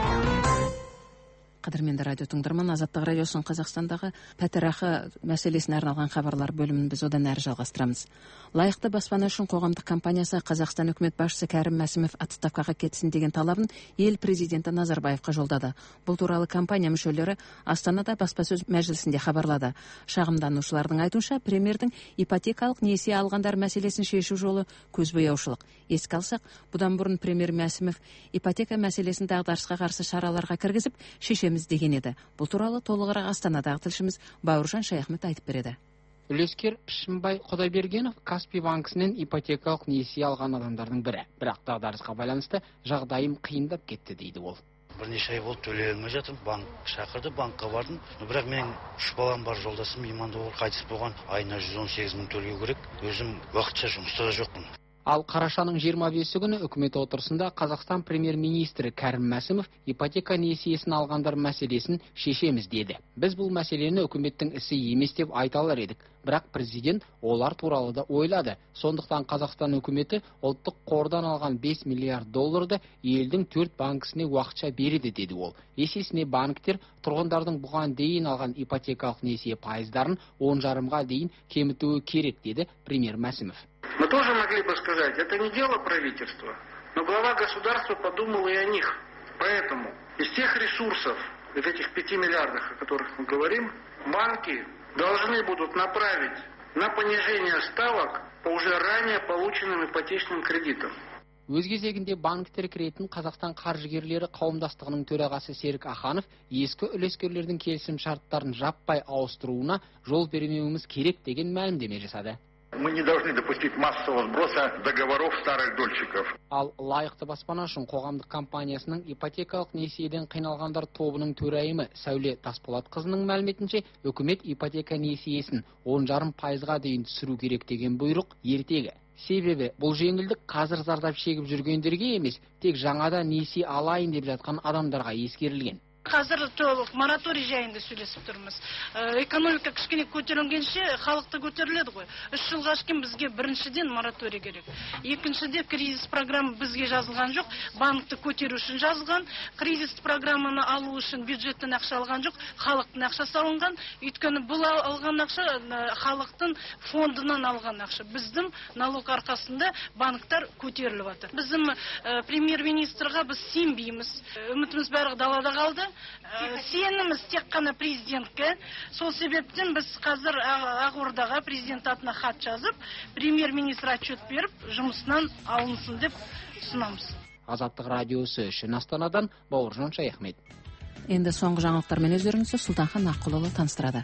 Қадірменді радио тыңдарман, Азаттық радиосының Қазақстандағы пәтерақы мәселесіне арналған хабарлар бөлімін біз одан әрі жалғастырамыз. Лайықты баспана үшін қоғамдық компаниясы Қазақстан үкімет басшысы Кәрім Мәсімов отставкаға кетсін деген талабын ел президенті Назарбаевқа жолдады. Бұл туралы компания мүшелері Астанада баспасөз мәжілісінде хабарлады. Шағымданушылардың айтуынша, премьердің ипотекалық несие алғандар мәселесін шешу жолы көзбояушылық. Еске алсақ, бұдан бұрын премьер Мәсімов ипотека мәселесін дағдарысқа қарсы шараларға кіргізіп, шешеміз деген еді. Бұл туралы толығырақ Астанадағы тілшіміз Бауыржан Шаяхмет айтып береді. Үлескер Пішімбай Құдайбергенов Каспий банкісінен ипотекалық несие алған адамдардың бірі. Бірақ дағдарысқа байланысты жағдайым қиындап кетті дейді ол. Бірнеше ай болды төлей алмай жатырмын. Банк шақырды, банкқа бардым. Бірақ мен үш балам бар, жолдасым иманды болып қайтыс болған. Айына жүз он сегіз мың төлеу керек. Өзім уақытша жұмыста да жоқпын. Ал қарашаның жиырма бесі күні үкімет отырысында Қазақстан премьер-министрі Кәрім Мәсімов ипотека несиесін алғандар мәселесін шешеміз деді. Біз бұл мәселені үкіметтің ісі емес деп айта алар едік. Бірақ президент олар туралы да ойлады. Сондықтан Қазақстан үкіметі ұлттық қордан алған бес миллиард долларды елдің төрт банкісіне уақытша береді деді ол. Есесіне банктер тұрғындардың бұған дейін алған ипотекалық несие пайыздарын он жарымға дейін кемітуі керек деді премьер Мәсімов. Мы тоже могли бы сказать, это не дело правительства, но глава государства подумал и о них. Поэтому из тех ресурсов, из этих пяти миллиардов, о которых мы говорим, банки должны будут направить на понижение ставок по уже ранее полученным ипотечным кредитам. Өз кезегінде банктер кіретін Қазақстан қаржыгерлері қауымдастығының төрағасы Серік Аханов ескі үлескерлердің келісім шарттарын жаппай ауыстыруына жол бермеуіміз керек деген мәлімдеме жасады. Мы не должны допустить массового сброса договоров старых дольщиков. Ал лайықты баспана үшін қоғамдық компаниясының ипотекалық несиеден қиналғандар тобының төрайымы Сәуле Тасболатқызының мәліметінше, үкімет ипотека несиесін он жарым пайызға дейін түсіру керек деген бұйрық ертегі. Себебі бұл жеңілдік қазір зардап шегіп жүргендерге емес, тек жаңада несие алайын деп жатқан адамдарға ескерілген. Қазір толық мораторий жайында сөйлесіп тұрмыз. Экономика кішкене көтерілгенше халықты көтеріледі ғой. Үш жылға шейін бізге біріншіден мораторий керек. Екіншіде кризис программа бізге жазылған жоқ. Банкті көтеру үшін жазылған. Кризис программаны алу үшін бюджеттен ақша алған жоқ. Халықтың ақшасы алынған. Өйткені бұл алған ақша халықтың фондынан алған ақша. Біздің налог арқасында банктар көтеріліп жатыр. Біздің премьер-министрға біз сенбейміз. Үмітіміз бәрі далада қалды. Сеніміз тек қана президентке. Сол себептен біз қазір Ақордаға президент атына хат жазып, премьер-министр отчет беріп, жұмысынан алынсын деп ұсынамыз. Азаттық радиосы үшін Астанадан Бауыржан Шаяхмет. Енді соңғы жаңалықтармен өздеріңізді Сұлтанхан Аққұлұлы таныстырады.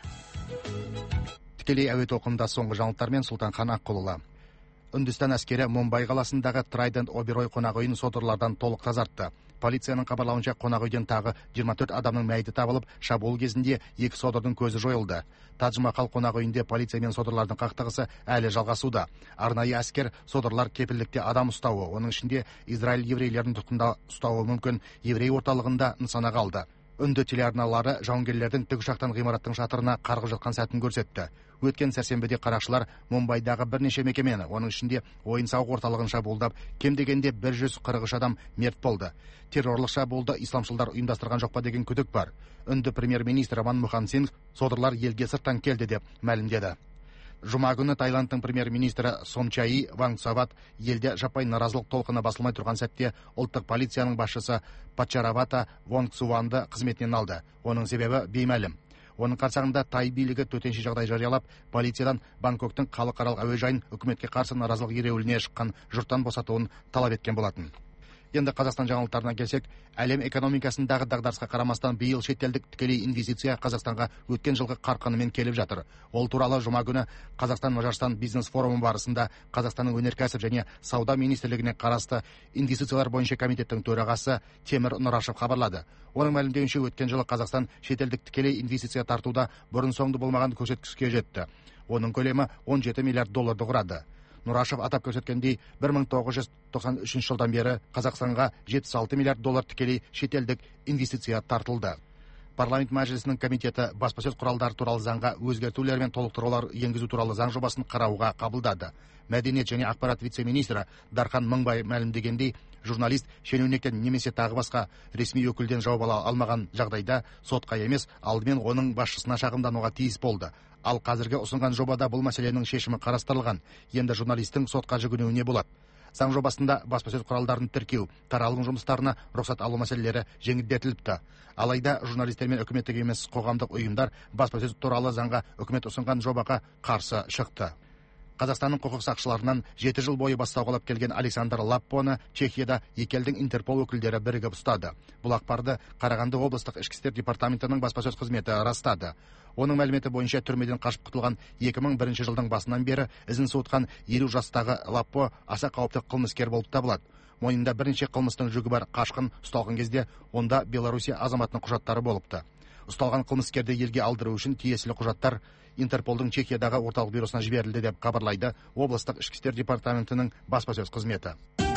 Тікелей әуе толқынында соңғы жаңалықтармен Сұлтанхан Аққұлұлы. Үндістан әскері Мумбай қаласындағы Trident Oberoi қонақ үйін содырлардан толық тазартты. Полицияның хабарлауынша қонақ үйден тағы жиырма төрт адамның мәйіті табылып, шабуыл кезінде екі содырдың көзі жойылды. Тадж-Махал қонақ үйінде полиция мен содырлардың қақтығысы әлі жалғасуда. Арнайы әскер содырлар кепілдікте адам ұстауы, оның ішінде Израиль еврейлерін тұтқында ұстауы мүмкін еврей орталығында нысана қалды. Үнді телеарналары жауынгерлердің тікұшақтан ғимараттың шатырына қарғып жатқан сәтін көрсетті. Өткен сәрсенбіде қарақшылар Мумбайдағы бірнеше мекемені, оның ішінде ойын-сауық орталығын шабуылдап, кем дегенде бір жүз қырық үш адам мерт болды. Террорлық шабуылды исламшылдар ұйымдастырған жоқ па деген күдік бар. Үнді премьер-министр Манмохан Сингх содырлар елге сырттан келді деп мәлімдеді. Жұма күні Таиландтың премьер-министрі Сомчаи Вангсават елде жаппай наразылық толқыны басылмай тұрған сәтте ұлттық полицияның басшысы Пачаравата Вонгсуванды қызметінен алды. Оның себебі беймәлім. Оның қарсаңында Тай билігі төтенше жағдай жариялап, полициядан Бангкоктың халықаралық әуежайын үкіметке қарсы наразылық ереуіліне шыққан жұрттан босатуын талап еткен болатын. Енді Қазақстан жаңалықтарына келсек, әлем экономикасындағы дағдарысқа қарамастан биыл шетелдік тікелей инвестиция Қазақстанға өткен жылғы қарқынымен келіп жатыр. Ол туралы жұма күні Қазақстан-Мажарстан бизнес форумы барысында Қазақстанның өнеркәсіп және сауда министрлігіне қарасты инвестициялар бойынша комитеттің төрағасы Темір Нұрашев хабарлады. Оның мәлімдеуінше өткен жылы Қазақстан шетелдік тікелей инвестиция тартуда бұрын соңды болмаған көрсеткішке жетті. Оның көлемі он жеті миллиард долларды құрады. Нұрашев атап көрсеткендей, бір мың тоғыз жүз тоқсан үшінші жылдан бері Қазақстанға жетпіс алты миллиард доллар тікелей шетелдік инвестиция тартылды. Парламент мәжілісінің комитеті баспасөз құралдары туралы заңға өзгертулер мен толықтырулар енгізу туралы заң жобасын қарауға қабылдады. Мәдениет және ақпарат вице-министрі Дархан Мыңбай мәлімдегендей, журналист шенеуніктен немесе тағы басқа ресми өкілден жауап ала алмаған жағдайда сотқа емес, алдымен оның басшысына шағымдануға тиіс болды. Ал қазіргі ұсынған жобада бұл мәселенің шешімі қарастырылған. Енді журналистің сотқа жүгінуіне болады. Заң жобасында баспасөз құралдарын тіркеу, таралым жұмыстарына рұқсат алу мәселелері жеңілдетіліпті. Алайда журналистер мен үкіметтік емес қоғамдық ұйымдар баспасөз туралы заңға үкімет ұсынған жобаға қарсы шықты. Қазақстанның құқық сақшыларынан жеті жыл бойы бас сауғалап келген Александр Лаппоны Чехияда екі елдің Интерпол өкілдері бірігіп ұстады. Бұл ақпарды Қарағанды облыстық ішкі істер департаментінің баспасөз қызметі растады. Оның мәліметі бойынша түрмеден қашып құтылған екі мың бірінші жылдың басынан бері ізін суытқан елу жастағы Лаппо аса қауіпті қылмыскер болып табылады. Мойнында бірнеше қылмыстың жүгі бар қашқын ұсталған кезде онда Белоруссия азаматының құжаттары болыпты. Ұсталған қылмыскерді елге алдыру үшін тиесілі құжаттар Интерполдың Чехиядағы орталық бюросына жіберілді деп хабарлайды облыстық ішкі істер департаментінің баспасөз қызметі.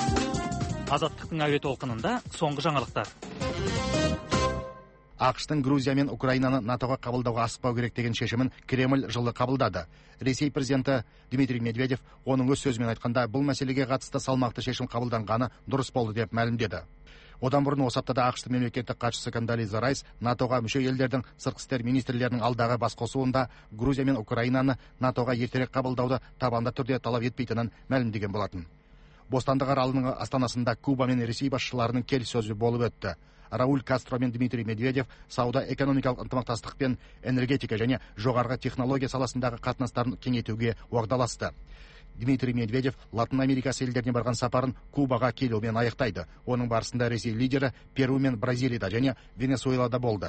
Азаттықтың әуе толқынында соңғы жаңалықтар. ақш-тың Грузия мен Украинаны натоға қабылдауға асықпау керек деген шешімін Кремль жылы қабылдады. Ресей президенті Дмитрий Медведев оның өз сөзімен айтқанда бұл мәселеге қатысты салмақты шешім қабылданғаны дұрыс болды деп мәлімдеді. Одан бұрын осы аптада ақш-тың мемлекеттік хатшысы Кондолиза Райс натоға мүше елдердің сыртқы істер министрлерінің алдағы басқосуында Грузия мен Украинаны натоға ертерек қабылдауды табанды түрде талап етпейтінін мәлімдеген болатын. Бостандық аралының астанасында Куба мен Ресей басшыларының келіссөзі болып өтті. Рауль Кастро мен Дмитрий Медведев сауда-экономикалық ынтымақтастық пен энергетика және жоғарғы технология саласындағы қатынастарын кеңейтуге уағдаласты. Дмитрий Медведев Латын Америкасы елдеріне барған сапарын Кубаға келумен аяқтайды. Оның барысында Ресей лидері Перу мен Бразилияда және Венесуэлада болды.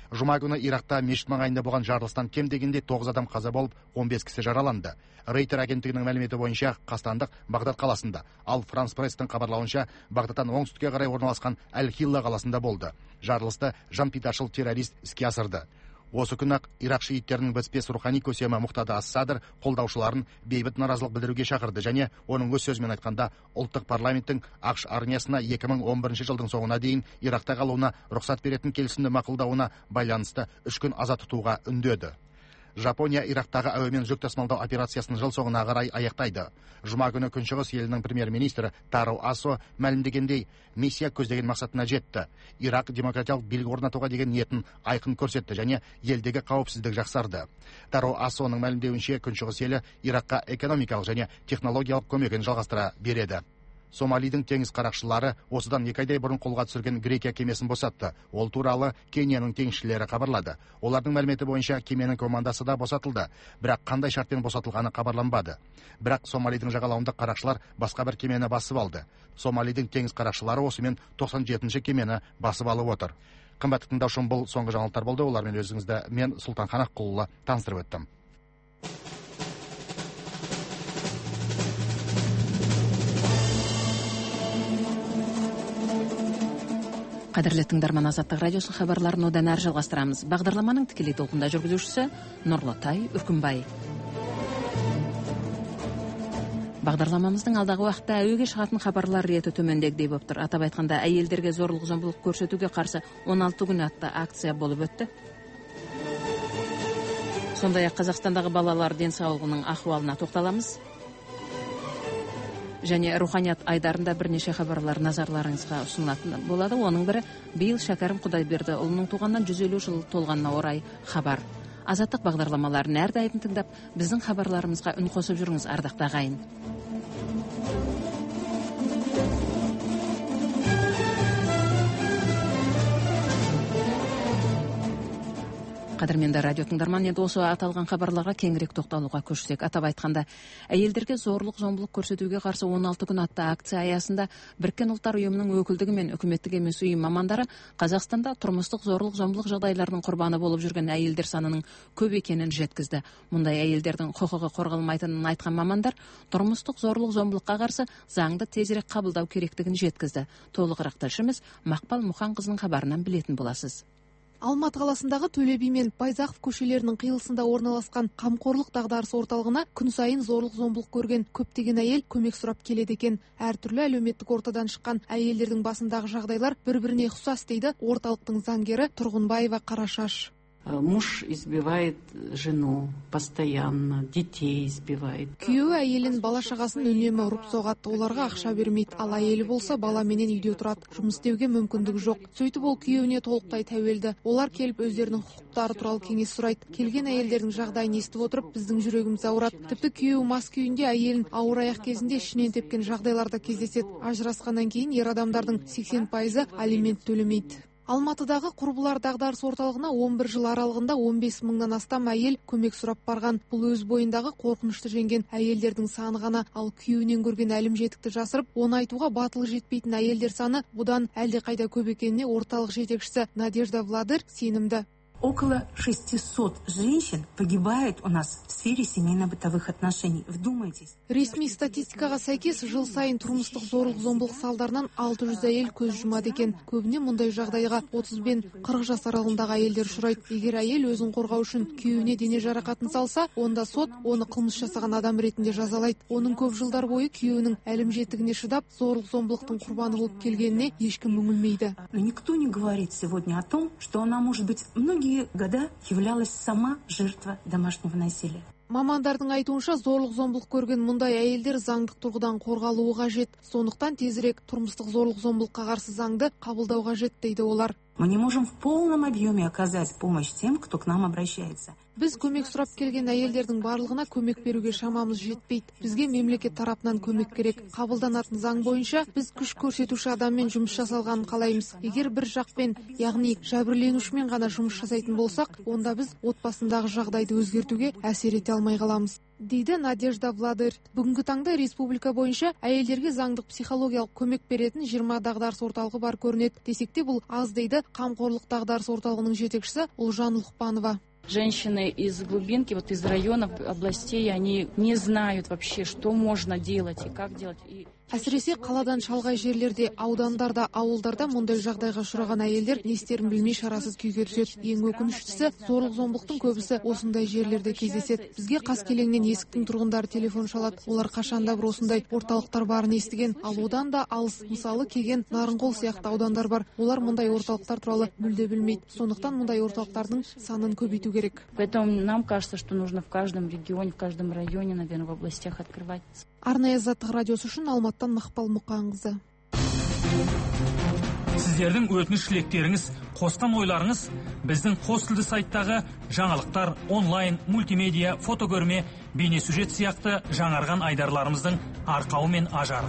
Жұма күні Иракта мешіт маңайында болған жарылыстан кем дегенде тоғыз адам қаза болып, он бес кісі жараланды. Рейтер агенттігінің мәліметі бойынша қастандық Бағдат қаласында, ал Франс Пресстің хабарлауынша Бағдаттан оңтүстікке қарай орналасқан Әл-Хилла қаласында болды. Жарылысты жанпидашыл террорист іске асырды. Осы күні-ақ Ирак шииттерінің бітпес рухани көсемі Мұқтада Ас-Садр қолдаушыларын бейбіт наразылық білдіруге шақырды және оның өз сөзімен айтқанда ұлттық парламенттің ақш армиясына екі мың он бірінші жылдың соңына дейін Иракта қалуына рұқсат беретін келісімді мақұлдауына байланысты үш күн аза тұтуға үндеді. Жапония Ирактағы әуемен жүк тасымалдау операциясын жыл соңына қарай аяқтайды. Жұма күні Күншығыс елінің премьер-министрі Таро Асо мәлімдегендей, миссия көздеген мақсатына жетті. Ирак демократиялық билік орнатуға деген ниетін айқын көрсетті және елдегі қауіпсіздік жақсарды. Таро Асоның мәлімдеуінше Күншығыс елі Иракқа экономикалық және технологиялық көмегін жалғастыра береді. Сомалидің теңіз қарақшылары осыдан екі айдай бұрын қолға түсірген Грекия кемесін босатты. Ол туралы Кенияның теңізшілері хабарлады. Олардың мәліметі бойынша кеменің командасы да босатылды, бірақ қандай шартпен босатылғаны хабарланбады. Бірақ Сомалидің жағалауында қарақшылар басқа бір кемені басып алды. Сомалидің теңіз қарақшылары осымен тоқсан жетінші кемені басып алып отыр. Қымбатты тыңдаушым, бұл соңғы жаңалықтар болды. Олармен өзіңізді мен Сұлтанхан Аққұлұлы таныстырып өттім. Қадірлі тыңдарман, Азаттық радиосы хабарларын одан әрі жалғастырамыз. Бағдарламаның тікелей толқында жүргізушісі Нұрлытай Үркімбай. Бағдарламамыздың алдағы уақытта әуеге шығатын хабарлар реті төмендегідей болып тұр. Атап айтқанда, әйелдерге зорлық зомбылық көрсетуге қарсы он алты күн атты акция болып өтті. Сондай-ақ Қазақстандағы балалар денсаулығының ахуалына тоқталамыз. Және руханият айдарында бірнеше хабарлар назарларыңызға ұсынылатын болады. Оның бірі биыл Шәкәрім Құдайбердіұлының туғаннан жүз елу жыл толғанына орай хабар. Азаттық бағдарламаларын әрдайым тыңдап, біздің хабарларымызға үн қосып жүріңіз, ардақты ағайын. Қадірменді радио тыңдарман, енді осы аталған хабарларға кеңірек тоқталуға көшсек. Атап айтқанда, әйелдерге зорлық зомбылық көрсетуге қарсы он алты күн атты акция аясында Біріккен ұлттар ұйымының өкілдігі мен үкіметтік емес ұйым мамандары Қазақстанда тұрмыстық зорлық зомбылық жағдайларының құрбаны болып жүрген әйелдер санының көп екенін жеткізді. Мұндай әйелдердің құқығы қорғалмайтынын айтқан мамандар тұрмыстық зорлық зомбылыққа қарсы заңды тезірек қабылдау керектігін жеткізді. Толығырақ тілшіміз Мақпал Мұханқызының хабарынан білетін боласыз. Алматы қаласындағы Төле би мен Байзақов көшелерінің қиылысында орналасқан қамқорлық дағдарыс орталығына күн сайын зорлық зомбылық көрген көптеген әйел көмек сұрап келеді екен. Әртүрлі әлеуметтік ортадан шыққан әйелдердің басындағы жағдайлар бір-біріне ұқсас дейді орталықтың заңгері Тұрғынбаева Қарашаш. Муж избивает жену постоянно, детей избивает. Күйеуі әйелін, бала шағасын үнемі ұрып соғады, оларға ақша бермейді. Ал әйелі болса баламенен үйде тұрады, жұмыс істеуге мүмкіндігі жоқ. Сөйтіп ол күйеуіне толықтай тәуелді. Олар келіп өздерінің құқықтары туралы кеңес сұрайды. Келген әйелдердің жағдайын естіп отырып, біздің жүрегіміз ауырады. Тіпті күйеуі мас күйінде әйелін ауыр аяқ кезінде ішінен тепкен жағдайларда кездеседі. Ажырасқаннан кейін ер адамдардың сексен пайызы алимент төлемейді. Алматыдағы құрбылар дағдарыс орталығына он бір жыл аралығында он бес мыңнан астам әйел көмек сұрап барған. Бұл өз бойындағы қорқынышты жеңген әйелдердің саны ғана, ал күйеуінен көрген әлім жетікті жасырып, оны айтуға батылы жетпейтін әйелдер саны бұдан әлдеқайда көп екеніне орталық жетекшісі Надежда Владыр сенімді. Около шестисот женщин погибает у нас в сфере семейно-бытовых отношений. Вдумайтесь. Ресми статистикаға сәйкес, жыл сайын тұрмыстық зорлық зомбылық салдарынан алты жүз әйел көз жұмады екен. Көбіне мұндай жағдайға отыз бен қырық жас аралығындағы әйелдер ұшырайды. Егер әйел өзін қорғау үшін күйеуіне дене жарақатын салса, онда сот оны қылмыс жасаған адам ретінде жазалайды. Оның көп жылдар бойы күйеуінің әлім жетігіне шыдап, зорлық зомбылықтың құрбаны болып келгеніне ешкім үңілмейді. Но никто не говорит сегодня о том, что она может быть многие года являлась сама жертва домашнего насилия. Мамандардың айтуынша, зорлық зомбылық көрген мұндай әйелдер заңдық тұрғыдан қорғалуы қажет. Сондықтан тезірек тұрмыстық зорлық зомбылыққа қарсы заңды қабылдау қажет дейді олар. Мы не можем в полном объеме оказать помощь тем, кто к нам обращается. Біз көмек сұрап келген әйелдердің барлығына көмек беруге шамамыз жетпейді. Бізге мемлекет тарапынан көмек керек. Қабылданатын заң бойынша біз күш көрсетуші адаммен жұмыс жасалғанын қалаймыз. Егер бір жақпен, яғни жәбірленушімен ғана жұмыс жасайтын болсақ, онда біз отбасындағы жағдайды өзгертуге әсер ете алмай қаламыз. дейді Надежда Владыр. Бүгінгі таңда республика бойынша әйелдерге заңдық психологиялық көмек беретін жиырма дағдарыс орталығы бар көрінеді. Десек те бұл аз, дейді қамқорлық дағдарыс орталығының жетекшісі Ұлжан Лұқпанова. Женщины из глубинки, вот из районов, областей, они не знают вообще, что можно делать и как делать. И Әсіресе қаладан шалғай жерлерде, аудандарда, ауылдарда мұндай жағдайға ұшыраған әйелдер не істерін білмей шарасыз күйге түседі. Ең өкініштісі, зорлық-зомбылықтың көбісі осындай жерлерде кездеседі. Бізге қаскелеңнен есіктің тұрғындары телефон шалады. Олар қашанда бір осындай орталықтар барын естіген. Ал одан да алыс, мысалы Кеген, Нарынқол сияқты аудандар бар. Олар мұндай орталықтар туралы мүлде білмейді. Сондықтан мұндай орталықтардың санын көбейту керек. Поэтому нам кажется, что нужно в каждом регионе, в каждом районе, наверное, в областях открывать. Арнайы Азаттық радиосы үшін Алматтан Мақпал Мұқанқызы. Сіздердің өтініш тілектеріңіз, қосқан ойларыңыз біздің қос тілді сайттағы жаңалықтар, онлайн, мультимедиа, фотокөрме, бейнесюжет сияқты жаңарған айдарларымыздың арқауы мен ажары.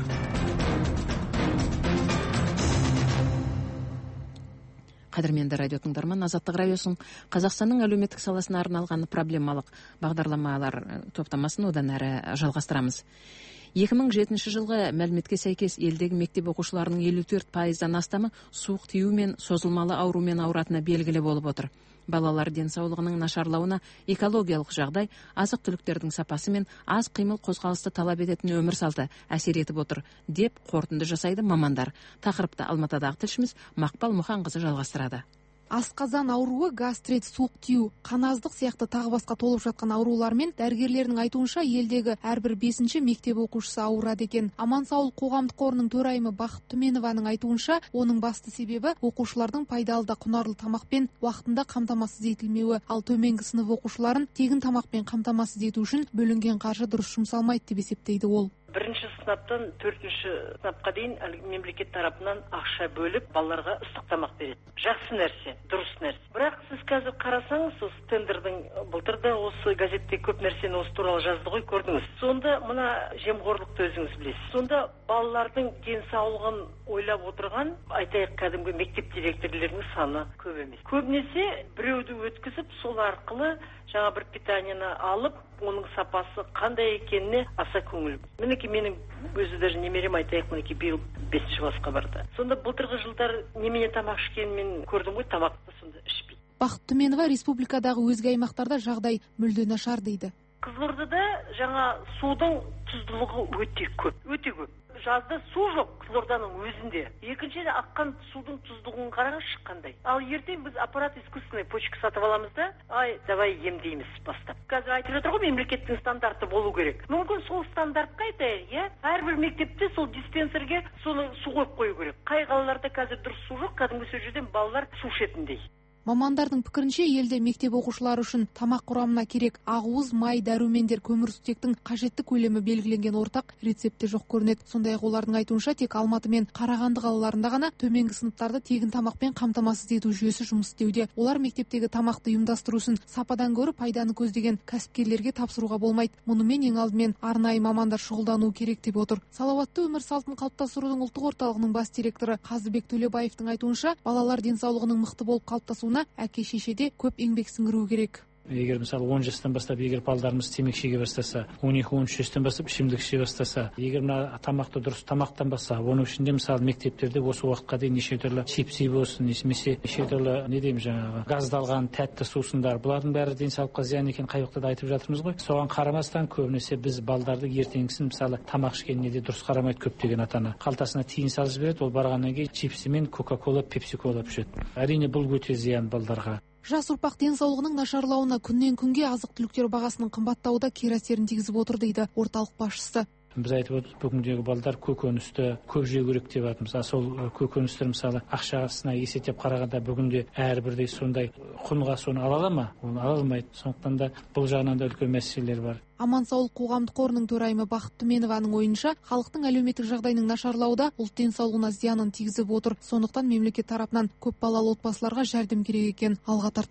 Қадірменді радио тыңдарман, Азаттық радиосын Қазақстанның әлеуметтік саласына арналған проблемалық бағдарламалар топтамасын одан әрі жалғастырамыз. екі мың жетінші жылғы мәліметке сәйкес елдегі мектеп оқушыларының елу төрт пайыздан астамы суық тию мен созылмалы аурумен ауыратыны белгілі болып отыр. Балалар денсаулығының нашарлауына экологиялық жағдай, азық түліктердің сапасы мен аз қимыл қозғалысты талап ететін өмір салты әсер етіп отыр, деп қорытынды жасайды мамандар. Тақырыпты Алматыдағы тілшіміз Мақпал Мұқанқызы жалғастырады. Асқазан ауруы, гастрит, суық тию, қаназдық сияқты тағы басқа толып жатқан аурулармен дәрігерлердің айтуынша елдегі әрбір бесінші мектеп оқушысы ауырады екен. Аман-саулық қоғамдық қорының төрайымы Бақыт Түменованың айтуынша, оның басты себебі оқушылардың пайдалы да құнарлы тамақпен уақытында қамтамасыз етілмеуі, ал төменгі сынып оқушыларын тегін тамақпен қамтамасыз ету үшін бөлінген қаржы дұрыс жұмсалмайды деп есептейді ол. Бірінші сыныптан төртінші сыныпқа дейін мемлекет тарапынан ақша бөліп балаларға ыстық тамақ береді. Жақсы нәрсе, дұрыс нәрсе. Бірақ сіз қазір қарасаңыз, осы тендердің былтырда осы газетте көп нәрсені осы туралы жазды ғой, көрдіңіз. Сонда мына жемқорлықты өзіңіз білесіз. Сонда балалардың денсаулығын ойлап отырған, айтайық кәдімгі мектеп директорлерінің саны көп емес. Көбінесе біреуді өткізіп, сол арқылы жаңа бір питаниені алып, оның сапасы қандай екеніне аса көңіл. Мінеки менің өзі даже немерем айтайық, мінеки биыл бесінші классқа барды. Сонда былтырғы жылдар немене тамақ ішкенін мен көрдім ғой, тамақты сонда ішпейді. Бақыт Түменова республикадағы өзге аймақтарда жағдай мүлде нашар дейді. Қызылордада жаңа судың тұздылығы өте көп, өте көп. Жазда су жоқ Қызылорданың өзінде. Екіншіден аққан судың тұздығын қараңыз шыққандай. Ал ертең біз аппарат искусственной почка сатып аламыз да, ай, давай емдейміз бастап. Қазір айтып жатыр ғой, мемлекеттің стандарты болу керек. Мүмкін сол стандартқа айтайық, иә? Әрбір мектепте сол диспенсерге соны су қойып қою керек. Қай қалаларда қазір дұрыс су жоқ, кәдімгі сол жерден балалар су ішетіндей. Мамандардың пікірінше, елде мектеп оқушылары үшін тамақ құрамына керек ақуыз, май, дәрумендер, көмірсутектің қажетті көлемі белгіленген ортақ рецепті жоқ көрінеді. Сондай-ақ олардың айтуынша тек Алматы мен Қарағанды қалаларында ғана төменгі сыныптарды тегін тамақпен қамтамасыз ету жүйесі жұмыс істеуде. Олар мектептегі тамақты ұйымдастыру үшін сападан гөрі пайданы көздеген кәсіпкерлерге тапсыруға болмайды. Мұнымен ең алдымен арнайы мамандар шұғылдану керек деп отыр. Салауатты өмір салтын қалыптастырудың ұлттық орталығының бас директоры Қазыбек Төлебаевтың айтуынша, балалар денсаулығының мықты болып қалыптасуына әке шешеде көп еңбек сіңіру керек. Егер мысалы он жастан бастап егер балдарымыз темекі шеге бастаса, он екі он үш жастан бастап ішімдік іше бастаса, егер мына тамақты дұрыс тамақтан баса, оның ішінде мысалы мектептерде осы уақытқа дейін неше түрлі чипси болсын, немесе неше түрлі не дейміз жаңағы газдалған тәтті сусындар, бұлардың бәрі денсаулыққа зиян екен қай уақытта да айтып жатырмыз ғой. Соған қарамастан көбінесе біз балдарды ертеңгісін мысалы тамақ ішкеніне де дұрыс қарамайды көптеген ата-ана. Қалтасына тиын салып жібереді, ол барғаннан кейін чипси мен кока-кола, пепси-кола ішеді. Әрине бұл өте зиян балдарға. Жас ұрпақ денсаулығының нашарлауына күннен күнге азық түліктер бағасының қымбаттауы да кері әсерін тигізіп отыр дейді орталық басшысы. Біз айтып отырмыз, бүгіндегі балдар көкөністі көп жеу керек деп жатырмыз. Сол көкөністер мысалы ақшасына есептеп қарағанда бүгінде әрбірдей сондай құнға соны ала ала ма? Оны ала алмайды. Сондықтан да бұл жағынан да үлкен мәселелер бар. Аман-саулық қоғамдық қорының төрайымы Бақыт Түменованың ойынша, халықтың әлеуметтік жағдайының нашарлауы да ұлт денсаулығына зиянын тигізіп отыр. Сондықтан мемлекет тарапынан көп балалы отбасыларға жәрдем керек екен алға тартады.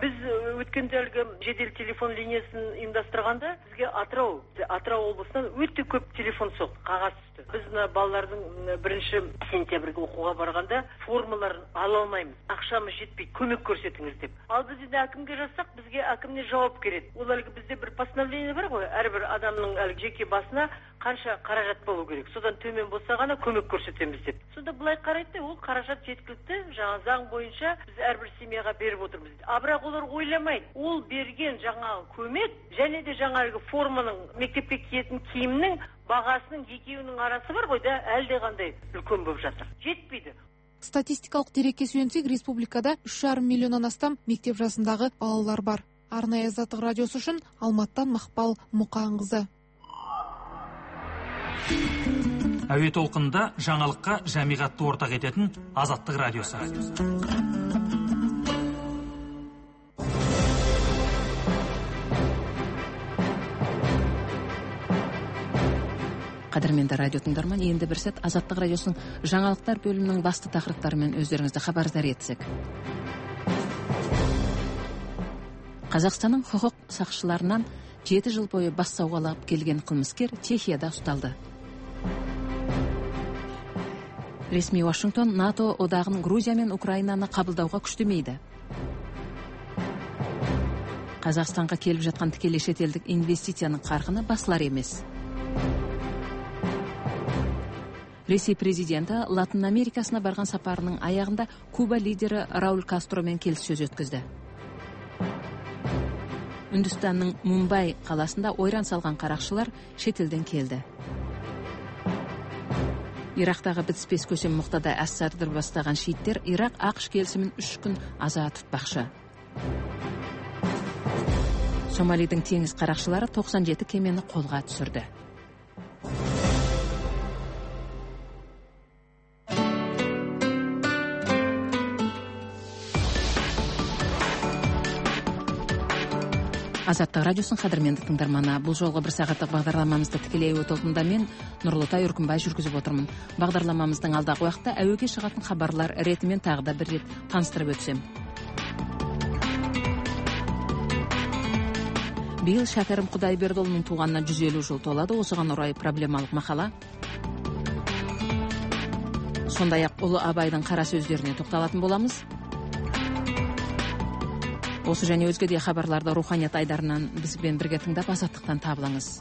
Біз өткенде әлгі жедел телефон линиясын ұйымдастырғанда бізге Атырау, Атырау облысынан өте көп телефон соқты, қағаз түсті. Біз мына балалардың бірінші сентябрьге оқуға барғанда формаларын ала алмаймыз, ақшамыз жетпейді, көмек көрсетіңіз деп. Ал біз енді әкімге жазсақ, бізге әкімне жауап береді. Ол әлгі бізде бір постановление бар ғой, әрбір адамның әлгі жеке басына қанша қаражат болу керек. Содан төмен болса ғана көмек көрсетеміз деп. Сонда былай қарайды, ол қаражат жеткілікті, жаңа заң бойынша біз әрбір семьяға беріп отырмыз. А бірақ олар ойламайды. Ол берген жаңағы көмек және де жаңағы форманың, мектепке киетін киімнің бағасының екеуінің арасы бар ғой да, әлде қандай үлкен болып жатыр. Жетпейді. Статистикалық дерекке сүйенсек, республикада үш жарым миллионнан астам мектеп жасындағы балалар бар. Арнайы Азаттық радиосы үшін Алматтан Мақпал Мұқанқызы. Әуе толқынында жаңалыққа жамиғатты ортақ ететін Азаттық радиосы. Қадірменді радио тыңдарман, енді бір сәт Азаттық радиосының жаңалықтар бөлімінің басты тақырыптарымен өздеріңізді хабардар етсек. Қазақстанның құқық сақшыларынан жеті жыл бойы бас сауғалап келген қылмыскер Чехияда ұсталды. Ресми Вашингтон НАТО одағын Грузия мен Украинаны қабылдауға күштемейді. Қазақстанға келіп жатқан тікелей шетелдік инвестицияның қарқыны басылар емес. Ресей президенті Латын Америкасына барған сапарының аяғында Куба лидері Рауль Кастромен келіссөз өткізді. Үндістанның Мумбай қаласында ойран салған қарақшылар шетелден келді. Ирактағы бітіспес көсем мұқтада әс-садыр бастаған шииттер Ирақ ақш келісімін үш күн аза тұтпақшы. Сомалидің теңіз қарақшылары тоқсан жеті кемені қолға түсірді. Азаттық радиосын қадірменді тыңдарманы, бұл жолғы бір сағаттық бағдарламамызды тікелей әуе толқынында мен Нұрлытай Үркімбай жүргізіп отырмын. Бағдарламамыздың алдағы уақытта әуеге шығатын хабарлар ретімен тағы да бір рет таныстырып өтсем. Биыл Шәкәрім Құдайбердіұлының туғанына жүз елу жыл толады. Осыған орай проблемалық мақала. Сондай-ақ ұлы Абайдың қара сөздеріне тоқталатын боламыз. Осы және өзге де хабарларды руханият айдарынан бізбен бірге тыңдап азаттықтан табылыңыз.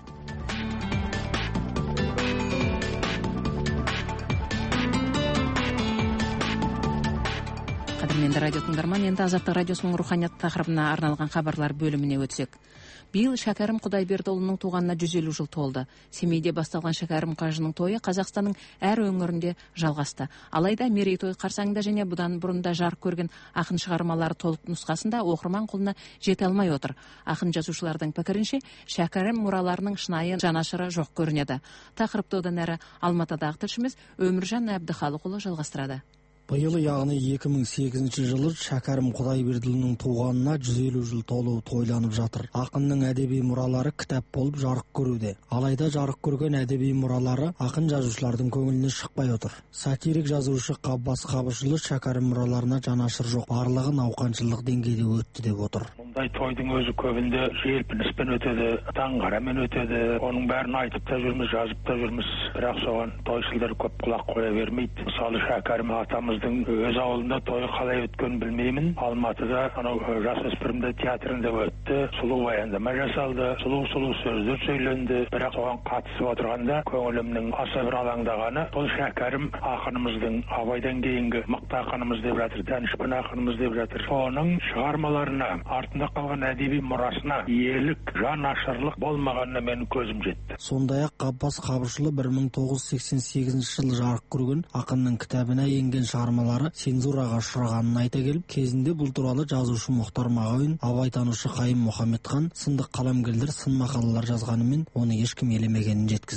Қадірменді радио тыңдарман, енді Азаттық радиосының руханият тақырыбына арналған хабарлар бөліміне өтсек. Биыл Шәкәрім Құдайбердіұлының туғанына жүз елу жыл толды. Семейде басталған Шәкәрім қажының тойы Қазақстанның әр өңірінде жалғасты. Алайда мерейтой қарсаңында және бұдан бұрында жарық көрген ақын шығармалары толық нұсқасында оқырман қолына жете алмай отыр. Ақын жазушылардың пікірінше, Шәкәрім мұраларының шынайы жанашыры жоқ көрінеді. Тақырыпты одан әрі Алматыдағы тілшіміз Өміржан Әбдіхалықұлы жалғастырады. Биыл, яғни екі мың сегізінші жылы Шәкәрім Құдайбердіұлының туғанына жүз елу жыл толуы тойланып жатыр. Ақынның әдеби мұралары кітап болып жарық көруде. Алайда жарық көрген әдеби мұралары ақын жазушылардың көңіліне шықпай отыр. Сатирик жазушы Қаббас Қабышұлы Шәкәрім мұраларына жанашыр жоқ, барлығы науқаншылық деңгейде өтті деп отыр. Мұндай тойдың өзі көбінде желпініспен өтеді, таңғарамен өтеді. Оның бәрін айтып та жүрміз, жазып та жүрміз. Бірақ соған тойшылдар көп құлақ қоя бермейді. Мысалы, Шәкәрім атамыздың өз ауылында тойы қалай өткенін білмеймін. Алматыда анау жасөспірімдер театрында өтті. Сұлу баяндама жасалды, сұлу-сұлу сөздер söyленді. Бірақ соған қатысып отырғанда көңілімнің аса бір алаңдағаны, бұл Шәкәрім ақынымыздың Абайдан кейінгі мықты ақынымыз деп жатыр, Тәнішпан ақынымыз деп жатыр. Соның шығармаларына, артында қалған әдеби мұрасына иелік, жанашырлық болмағанына менің көзім жетті. Сондай-ақ Қаббас Қабышұлы бір мың тоғыз жүз сексен сегізінші жылы жарық көрген ақынның кітабына енген шығармалары цензураға ұшырағанын айта келіп, кезінде бұл туралы жазушы Мұхтар Мағауин, абайтанушы Қайым Мұхамедхан сынды қаламгерлер сын мақалалар жазғанымен, оны ешкім елемегенін жеткізді.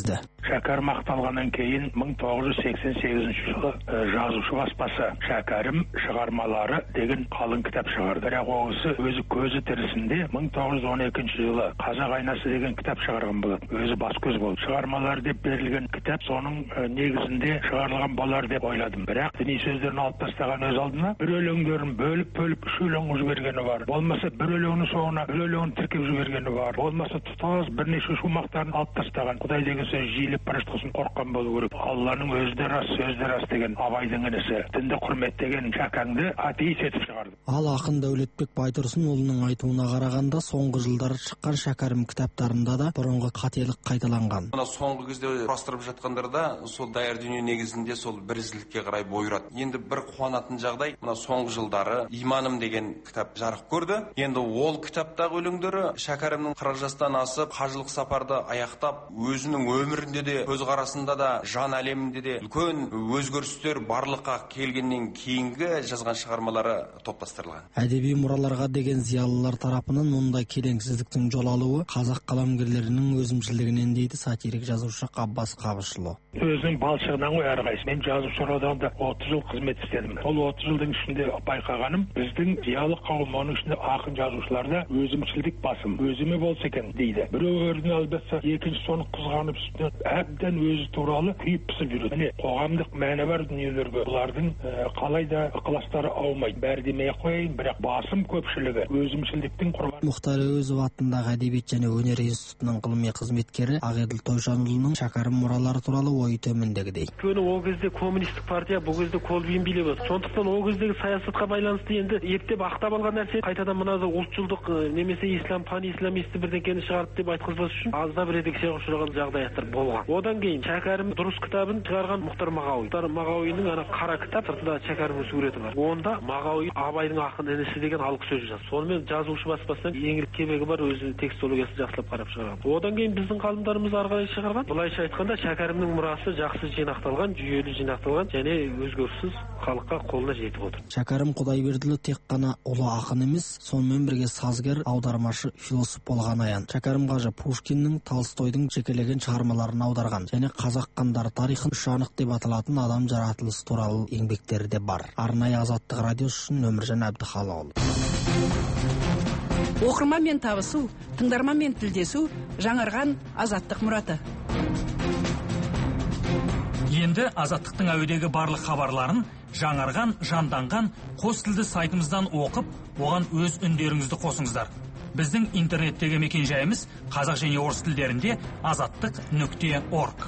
Шәкәрім ақталғаннан кейін мың тоғыз жүз сексен сегізінші жылы жазушы баспасы Шәкәрім шығармалары деген қалың кітап шығарды. Бірақ оғысы өзі көзі тірісінде мың тоғыз жүз он екінші жылы Қазақ айнасы деген кітап шығарған болады. Өзі бас көз болды. Шығармалар деп берілген кітап соның негізінде шығарылған болар деп ойладым. Бірақ діни сөздерін алып тастаған өз алдына бір өлеңдерін бөліп-бөліп үш өлең жібергені бар. Болмаса бір өлеңнің соңына бір өлеңін тіркеп жібергені бар. Болмаса тұтас бірнеше шумақтарын алып тастаған. Құдай деген сөз жиілеп бара жатқасын қорыққан болу керек. Алланың өзі де рас, сөзі де рас деген Абайдың інісі. Дінді құрметтеген Шәкәрімді атеист етіп шығарды. Ал ақын Дәулетбек Байтұрсынұлының айтуына қарағанда, соңғы жылдары шыққан Шәкәрім кітаптарында да бұрынғы қателік қайталанған. Мына соңғы кезде құрастырып жатқандарда сол даяр дүние негізінде сол бірізділікке қарай бой ұрады. Енді бір қуанатын жағдай, мына соңғы жылдары Иманым деген кітап жарық көрді. Енді ол кітаптағы өлеңдері Шәкәрімнің қырық жастан асып, қажылық сапарды аяқтап, өзінің өмірінде де, көзқарасында да, жан әлемінде де үлкен өзгерістер барлыққа келгеннен кейінгі жазған шығармалары топтастырылған. Әдеби мұраларға деген зиялылар тарапынан мұндай келеңсіздіктің жол алуы қазақ қаламгерлерінің өзімшілдігінен дейді сатирик жазушы Қаббас Қабышұлы. Өзінің балшығынан ғой әрқайсысы. Мен жазушы одағында отыз жыл қызмет істедім. Сол отыз жылдың ішінде байқағаным, біздің зиялы қауым, оның ішінде ақын жазушыларда өзімшілдік басым. Өзіме болса екен дейді. Біреу өріне албаса, екінші соны қызғанып үстіне әбден өзі туралы күйіп пісіп жүреді. Міне қоғамдық мәні бар дүниелерге бұлардың қалай да ықыластары аумайды. Бәрі демей қояйын, бірақ басым көпшілігі өзімшілдіктің құрбаны. Мұхтар Әуезов атындағы әдебиет және өнер институтының ғылыми қызметкері Ақеділ Тойшанұлының Шәкәрім мұралары туралы ойы төмендегідей. Өйткені ол кезде коммунистік партия бұл кезде кол биін билеп отыр. Сондықтан ол кездегі саясатқа байланысты енді ептеп ақтап алған нәрсе қайтадан мына ұлтшылдық немесе ислам пан исламисті бірдеңкені шығарды деп айтқызбас үшін аздап редакцияға ұшыраған жағдаяттар болған. Одан кейін Шәкәрім дұрыс кітабын шығарған Мұхтар Мағауи. Мұхтар Мағауиның ана қара кітап, сыртында Шәкәрімнің суреті бар. Онда Мағауи Абайдың ақын інісі деген алғы сөз жазды. Сонымен жазушы баспасынан еңлік кебегі бар, өзі текстологиясын жақсылап қарап шығарған. Одан кейін біздің ғалымдарымыз ары қарай шығарған. Былайша айтқанда Шәкәрімнің мұрасы жақсы жинақталған, жүйелі жинақталған және өзгеріссіз халыққа қолына жетіп отыр. Шәкәрім Құдайбердіұлы тек қана ұлы ақын емес, сонымен бірге сазгер, аудармашы, философ болған аян. Шәкәрім қажы Пушкиннің, Толстойдың жекелеген шығармаларын аударған және қазақ хандары тарихын үш анық деп аталатын адам жаратылысы туралы еңбектері де бар. Арнайы Азаттық радиосы үшін Өміржан Әбдіхалықұлы. Оқырманмен табысу, тыңдарманмен тілдесу жаңарған Азаттық мұраты. Енді Азаттықтың әуедегі барлық хабарларын жаңарған, жанданған қос тілді сайтымыздан оқып, оған өз үндеріңізді қосыңыздар. Біздің интернеттегі мекен жайымыз қазақ және орыс тілдерінде азаттық нүкте орг.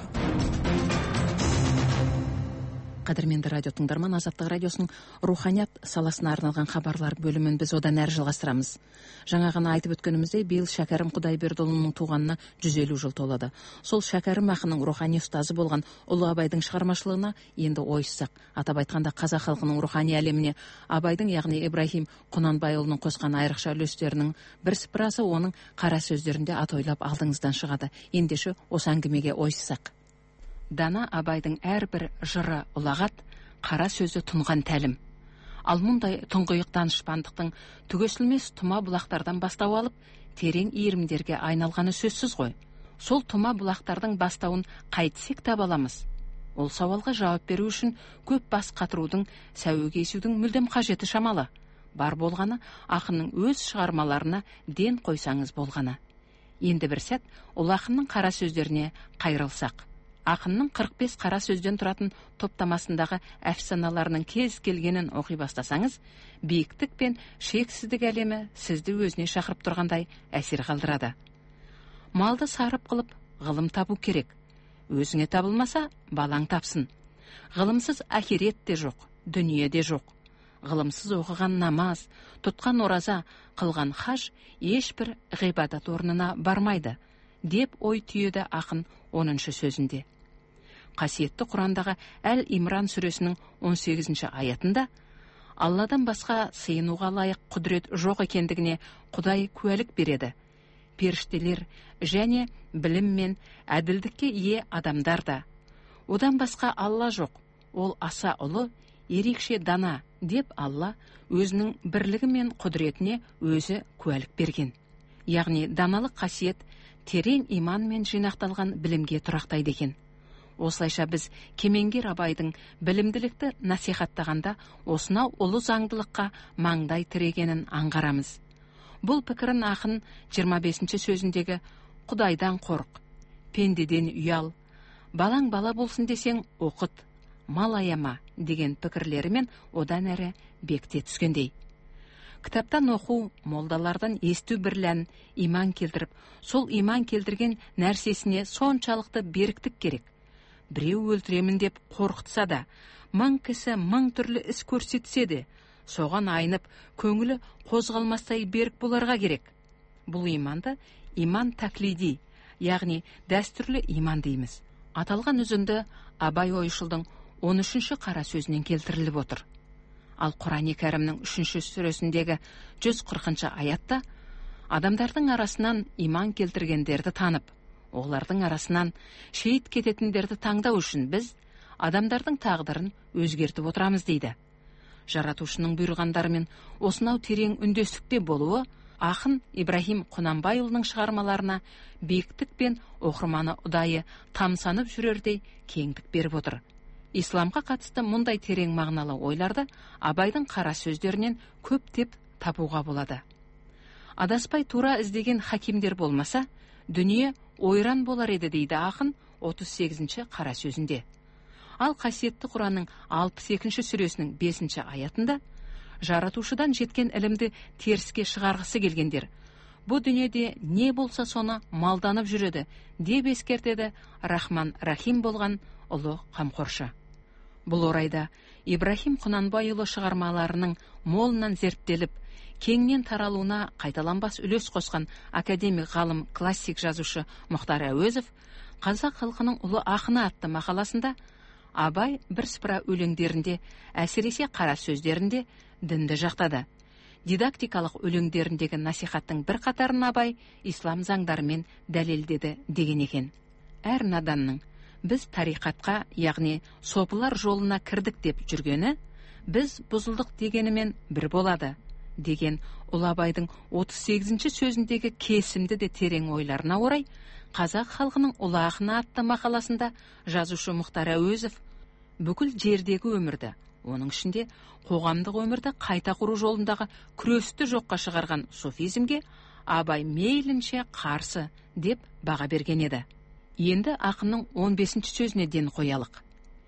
Қадірменді радио тыңдарман, Азаттық радиосының руханият саласына арналған хабарлар бөлімін біз одан әрі жалғастырамыз. Жаңа ғана айтып өткеніміздей, биыл Шәкәрім Құдайбердіұлының туғанына жүз елу жыл толады. Сол Шәкәрім ақынның рухани ұстазы болған Ұлы Абайдың шығармашылығына енді ойыссақ, атап айтқанда қазақ халқының рухани әлеміне Абайдың, яғни Ибраһим Құнанбайұлының қосқан айрықша үлестерінің бірсыпырасы оның қара сөздерінде атойлап алдыңыздан шығады. Ендеше осы әңгімеге ойыссақ. Дана Абайдың әрбір жыры ұлағат, қара сөзі тұнған тәлім. Ал мұндай тұңғиық данышпандықтың түгесілмес тұма бұлақтардан бастау алып, терең иірімдерге айналғаны сөзсіз ғой. Сол тұма бұлақтардың бастауын қайтсек таба аламыз. Ол сауалға жауап беру үшін көп бас қатырудың, сәуе кесудің мүлдем қажеті шамалы. Бар болғаны ақынның өз шығармаларына ден қойсаңыз болғаны. Енді бір сәт ол ақынның қара сөздеріне қайрылсақ. Ақынның қырық бес қара сөзден тұратын топтамасындағы әфсаналарының кез келгенін оқи бастасаңыз, биіктік пен шексіздік әлемі сізді өзіне шақырып тұрғандай әсер қалдырады. Малды сарып қылып, ғылым табу керек. Өзіңе табылмаса, балаң тапсын. Ғылымсыз ахирет те жоқ, дүние де жоқ. Ғылымсыз оқыған намаз, тұтқан ораза, қылған хаж ешбір ғибадат орнына бармайды, деп ой түйеді ақын оныншы сөзінде. Қасиетті Құрандағы Әл-Имран сүресінің он сегізінші аятында Алладан басқа сыйынуға лайық құдірет жоқ екендігіне Құдай куәлік береді. Періштелер және білім мен әділдікке ие адамдар да. Одан басқа Алла жоқ, ол аса ұлы, ерекше дана деп Алла өзінің бірлігі мен құдіретіне өзі куәлік берген. Яғни даналық қасиет терең иманмен жинақталған білімге тұрақтайды екен. Осылайша біз кемеңгер Абайдың білімділікті насихаттағанда осынау ұлы заңдылыққа маңдай тірегенін аңғарамыз. Бұл пікірін ақын жиырма бесінші сөзіндегі «Құдайдан қорық, пендеден ұял, балаң бала болсын десең оқыт, мал аяма» деген пікірлерімен одан әрі бекте түскендей. Кітаптан оқу, молдалардан есту бірлән иман келтіріп, сол иман келтірген нәрсесіне соншалықты беріктік керек. Біреу өлтіремін деп қорқытса да, мың кісі мың түрлі іс көрсетсе де, соған айнып, көңілі қозғалмастай берік боларға керек. Бұл иманды иман таклиди, яғни дәстүрлі иман дейміз. Аталған үзінді Абай ойшылдың он үшінші қара сөзінен келтіріліп отыр. Ал Құран-ы Кәрімнің үшінші сүресіндегі жүз қырқыншы аятта адамдардың арасынан иман келтіргендерді танып, олардың арасынан шейіт кететіндерді таңдау үшін біз адамдардың тағдырын өзгертіп отырамыз дейді. Жаратушының бұйырғандарымен осынау терең үндестікте болуы ақын Ибрахим Құнанбайұлының шығармаларына бектік пен оқырманы ұдайы тамсанып жүрердей кеңдік беріп отыр. Исламға қатысты мұндай терең мағыналы ойларды Абайдың қара сөздерінен көптеп табуға болады. Адаспай тура іздеген хакимдер болмаса, дүние ойран болар еді дейді ақын отыз сегізінші қара сөзінде. Ал қасиетті Құранның алпыс екінші сүресінің бесінші аятында жаратушыдан жеткен ілімді теріске шығарғысы келгендер бұл дүниеде не болса соны малданып жүреді деп ескертеді Рахман Рахим болған ұлы қамқоршы. Бұл орайда Ибрахим Құнанбайұлы шығармаларының молынан зерттеліп, кеңінен таралуына қайталанбас үлес қосқан академик ғалым классик жазушы Мұхтар Әуезов қазақ халқының ұлы ақыны атты мақаласында Абай бірсыпыра өлеңдерінде, әсіресе қара сөздерінде дінді жақтады. Дидактикалық өлеңдеріндегі насихаттың бір қатарын Абай ислам заңдарымен дәлелдеді деген екен. Әр наданның біз тариқатқа, яғни сопылар жолына кірдік деп жүргені, біз бұзылдық дегенімен бір болады деген ұлы Абайдың отыз сегізінші сөзіндегі кесімді де терең ойларына орай, қазақ халқының ұлы ақыны атты мақаласында жазушы Мұхтар Әуезов бүкіл жердегі өмірді, оның ішінде қоғамдық өмірді қайта құру жолындағы күресті жоққа шығарған суфизмге Абай мейлінше қарсы деп баға берген еді. Енді ақынның он бесінші сөзіне ден қоялық.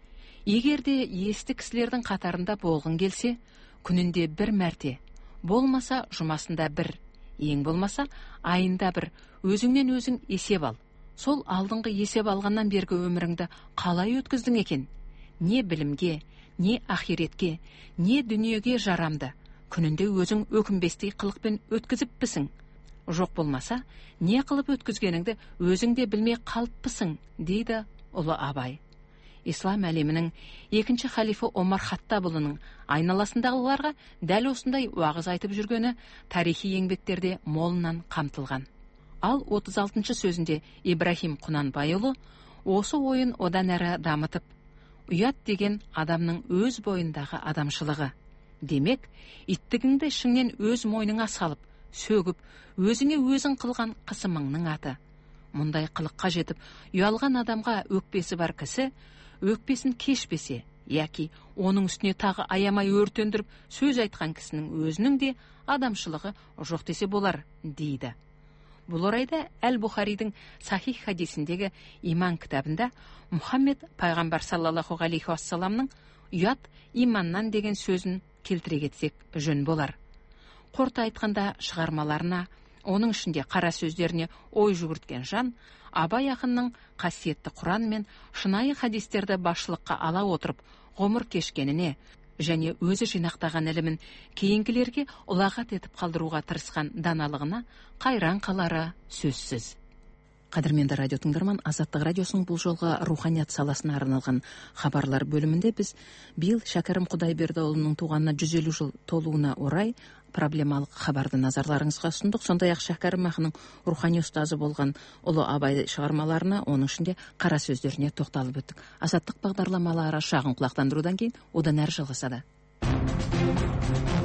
Егерде есті кісілердің қатарында болғың келсе, күнінде бір мәрте, болмаса жұмасында бір, ең болмаса айында бір, өзіңнен өзің есеп ал. Сол алдыңғы есеп алғаннан бергі өміріңді қалай өткіздің екен? Не білімге, не ахиретке, не дүниеге жарамды, күнінде өзің өкінбестей қылықпен өткізіппісің? Жоқ болмаса, не қылып өткізгеніңді өзің де білмей қалыппысың, дейді ұлы Абай. Ислам әлемінің екінші халифы Омар Хаттабұлының айналасындағыларға дәл осындай уағыз айтып жүргені тарихи еңбектерде молынан қамтылған. Ал отыз алтыншы сөзінде Ибрахим Құнанбайұлы осы ойын одан әрі дамытып, ұят деген адамның өз бойындағы адамшылығы. Демек, иттігіңді ішіңнен өз мойныңа салып, сөгіп, өзіңе өзің қылған қысымыңның аты. Мұндай қылыққа жетіп, ұялған адамға өкпесі бар кісі, өкпесін кешпесе, яки оның үстіне тағы аямай өртендіріп сөз айтқан кісінің өзінің де адамшылығы жоқ десе болар, дейді. Бұл орайда Әл-Бұхаридің Сахих хадисіндегі иман кітабында Мұхаммед пайғамбар саллаллаху алейхи уассаламның ұят иманнан деген сөзін келтіре кетсек жөн болар. Қорыта айтқанда шығармаларына, оның ішінде қара сөздеріне ой жүгірткен жан, Абай ақынның қасиетті Құран мен шынайы хадистерді басшылыққа ала отырып, ғұмыр кешкеніне және өзі жинақтаған ілімін кейінгілерге ұлағат етіп қалдыруға тырысқан даналығына қайран қалары сөзсіз. Қадірменді радио тыңдарман, Азаттық радиосының бұл жолғы руханият саласына арналған хабарлар бөлімінде біз биыл Шәкәрім Құдайбердіұлының туғанына жүз елу жыл толуына орай проблемалық хабарды назарларыңызға ұсындық. Сондай-ақ Шәкәрім ақынның рухани ұстазы болған ұлы Абай шығармаларына, оның ішінде қара сөздеріне тоқталып өттік. Азаттық бағдарламалары шағын құлақтандырудан кейін одан әрі жалғасады.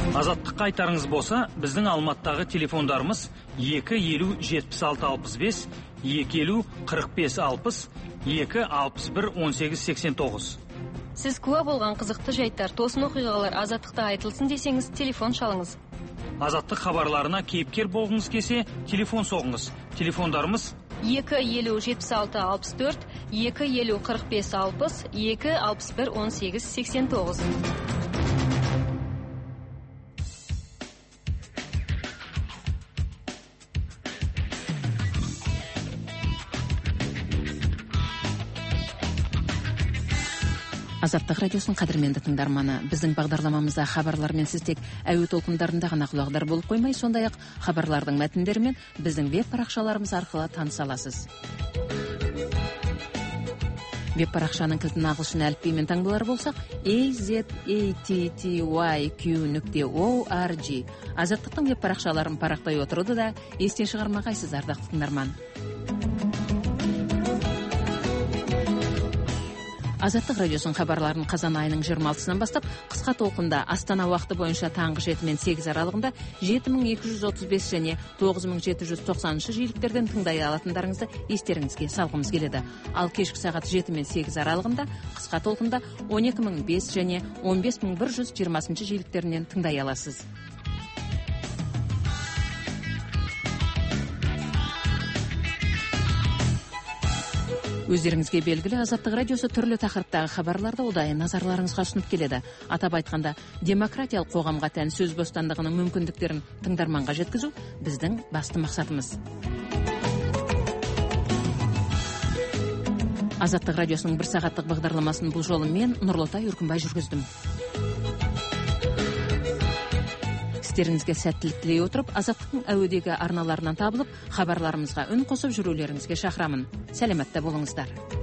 Азаттыққа айтарыңыз болса, біздің Алматтағы телефондарымыз екі елу жетпіс алты алпыс бес, екі елу қырық бес алпыс, екі алпыс бір он сегіз сексен тоғыз. Сіз куә болған қызықты жайттар, тосын оқиғалар Азаттықта айтылсын десеңіз, телефон шалыңыз. Азаттық хабарларына кейіпкер болғыңыз келсе, телефон соғыңыз. Телефондарымыз екі елу жетпіс алты алпыс төрт, екі елу қырық бес алпыс, екі алпыс бір он сегіз сексен тоғыз. Азаттық радиосын қадірменді тыңдарманы, біздің бағдарламамызда хабарлармен сіз тек әуе толқындарында ғана құлағдар болып қоймай, сондай-ақ хабарлардың мәтіндерімен біздің веб парақшаларымыз арқылы таныса аласыз. Веб парақшаның кілтін ағылшын әліпбиімен таңбалар болсақ, a z a t t y q нүкте org. Азаттықтың веб парақшаларын парақтай отыруды да естен шығармағайсыз, ардақты тыңдарман. Азаттық радиосын хабарларын қазан айының жиырма алтысынан бастап қысқа толқында Астана уақыты бойынша таңғы жеті мен сегіз аралығында жеті мың екі жүз отыз бес және тоғыз мың жеті жүз тоқсаныншы жиіліктерден тыңдай алатындарыңызды естеріңізге салғымыз келеді. Ал кешкі сағат жеті мен сегіз аралығында қысқа толқында он екі мың бес және он бес мың бір жүз жиырмасыншы жиіліктерінен тыңдай аласыз. Өздеріңізге белгілі, Азаттық радиосы түрлі тақырыптағы хабарларды ұдайы назарларыңызға ұсынып келеді. Атап айтқанда, демократиялық қоғамға тән сөз бостандығының мүмкіндіктерін тыңдарманға жеткізу біздің басты мақсатымыз. Азаттық радиосының бір сағаттық бағдарламасын бұл жолы мен, Нұрлытай Үркімбай, жүргіздім. Істеріңізге сәттілік тілей отырып, Азаттықтың әуедегі арналарынан табылып, хабарларымызға үн қосып жүрулеріңізге шақырамын. Сәлеметте болыңыздар.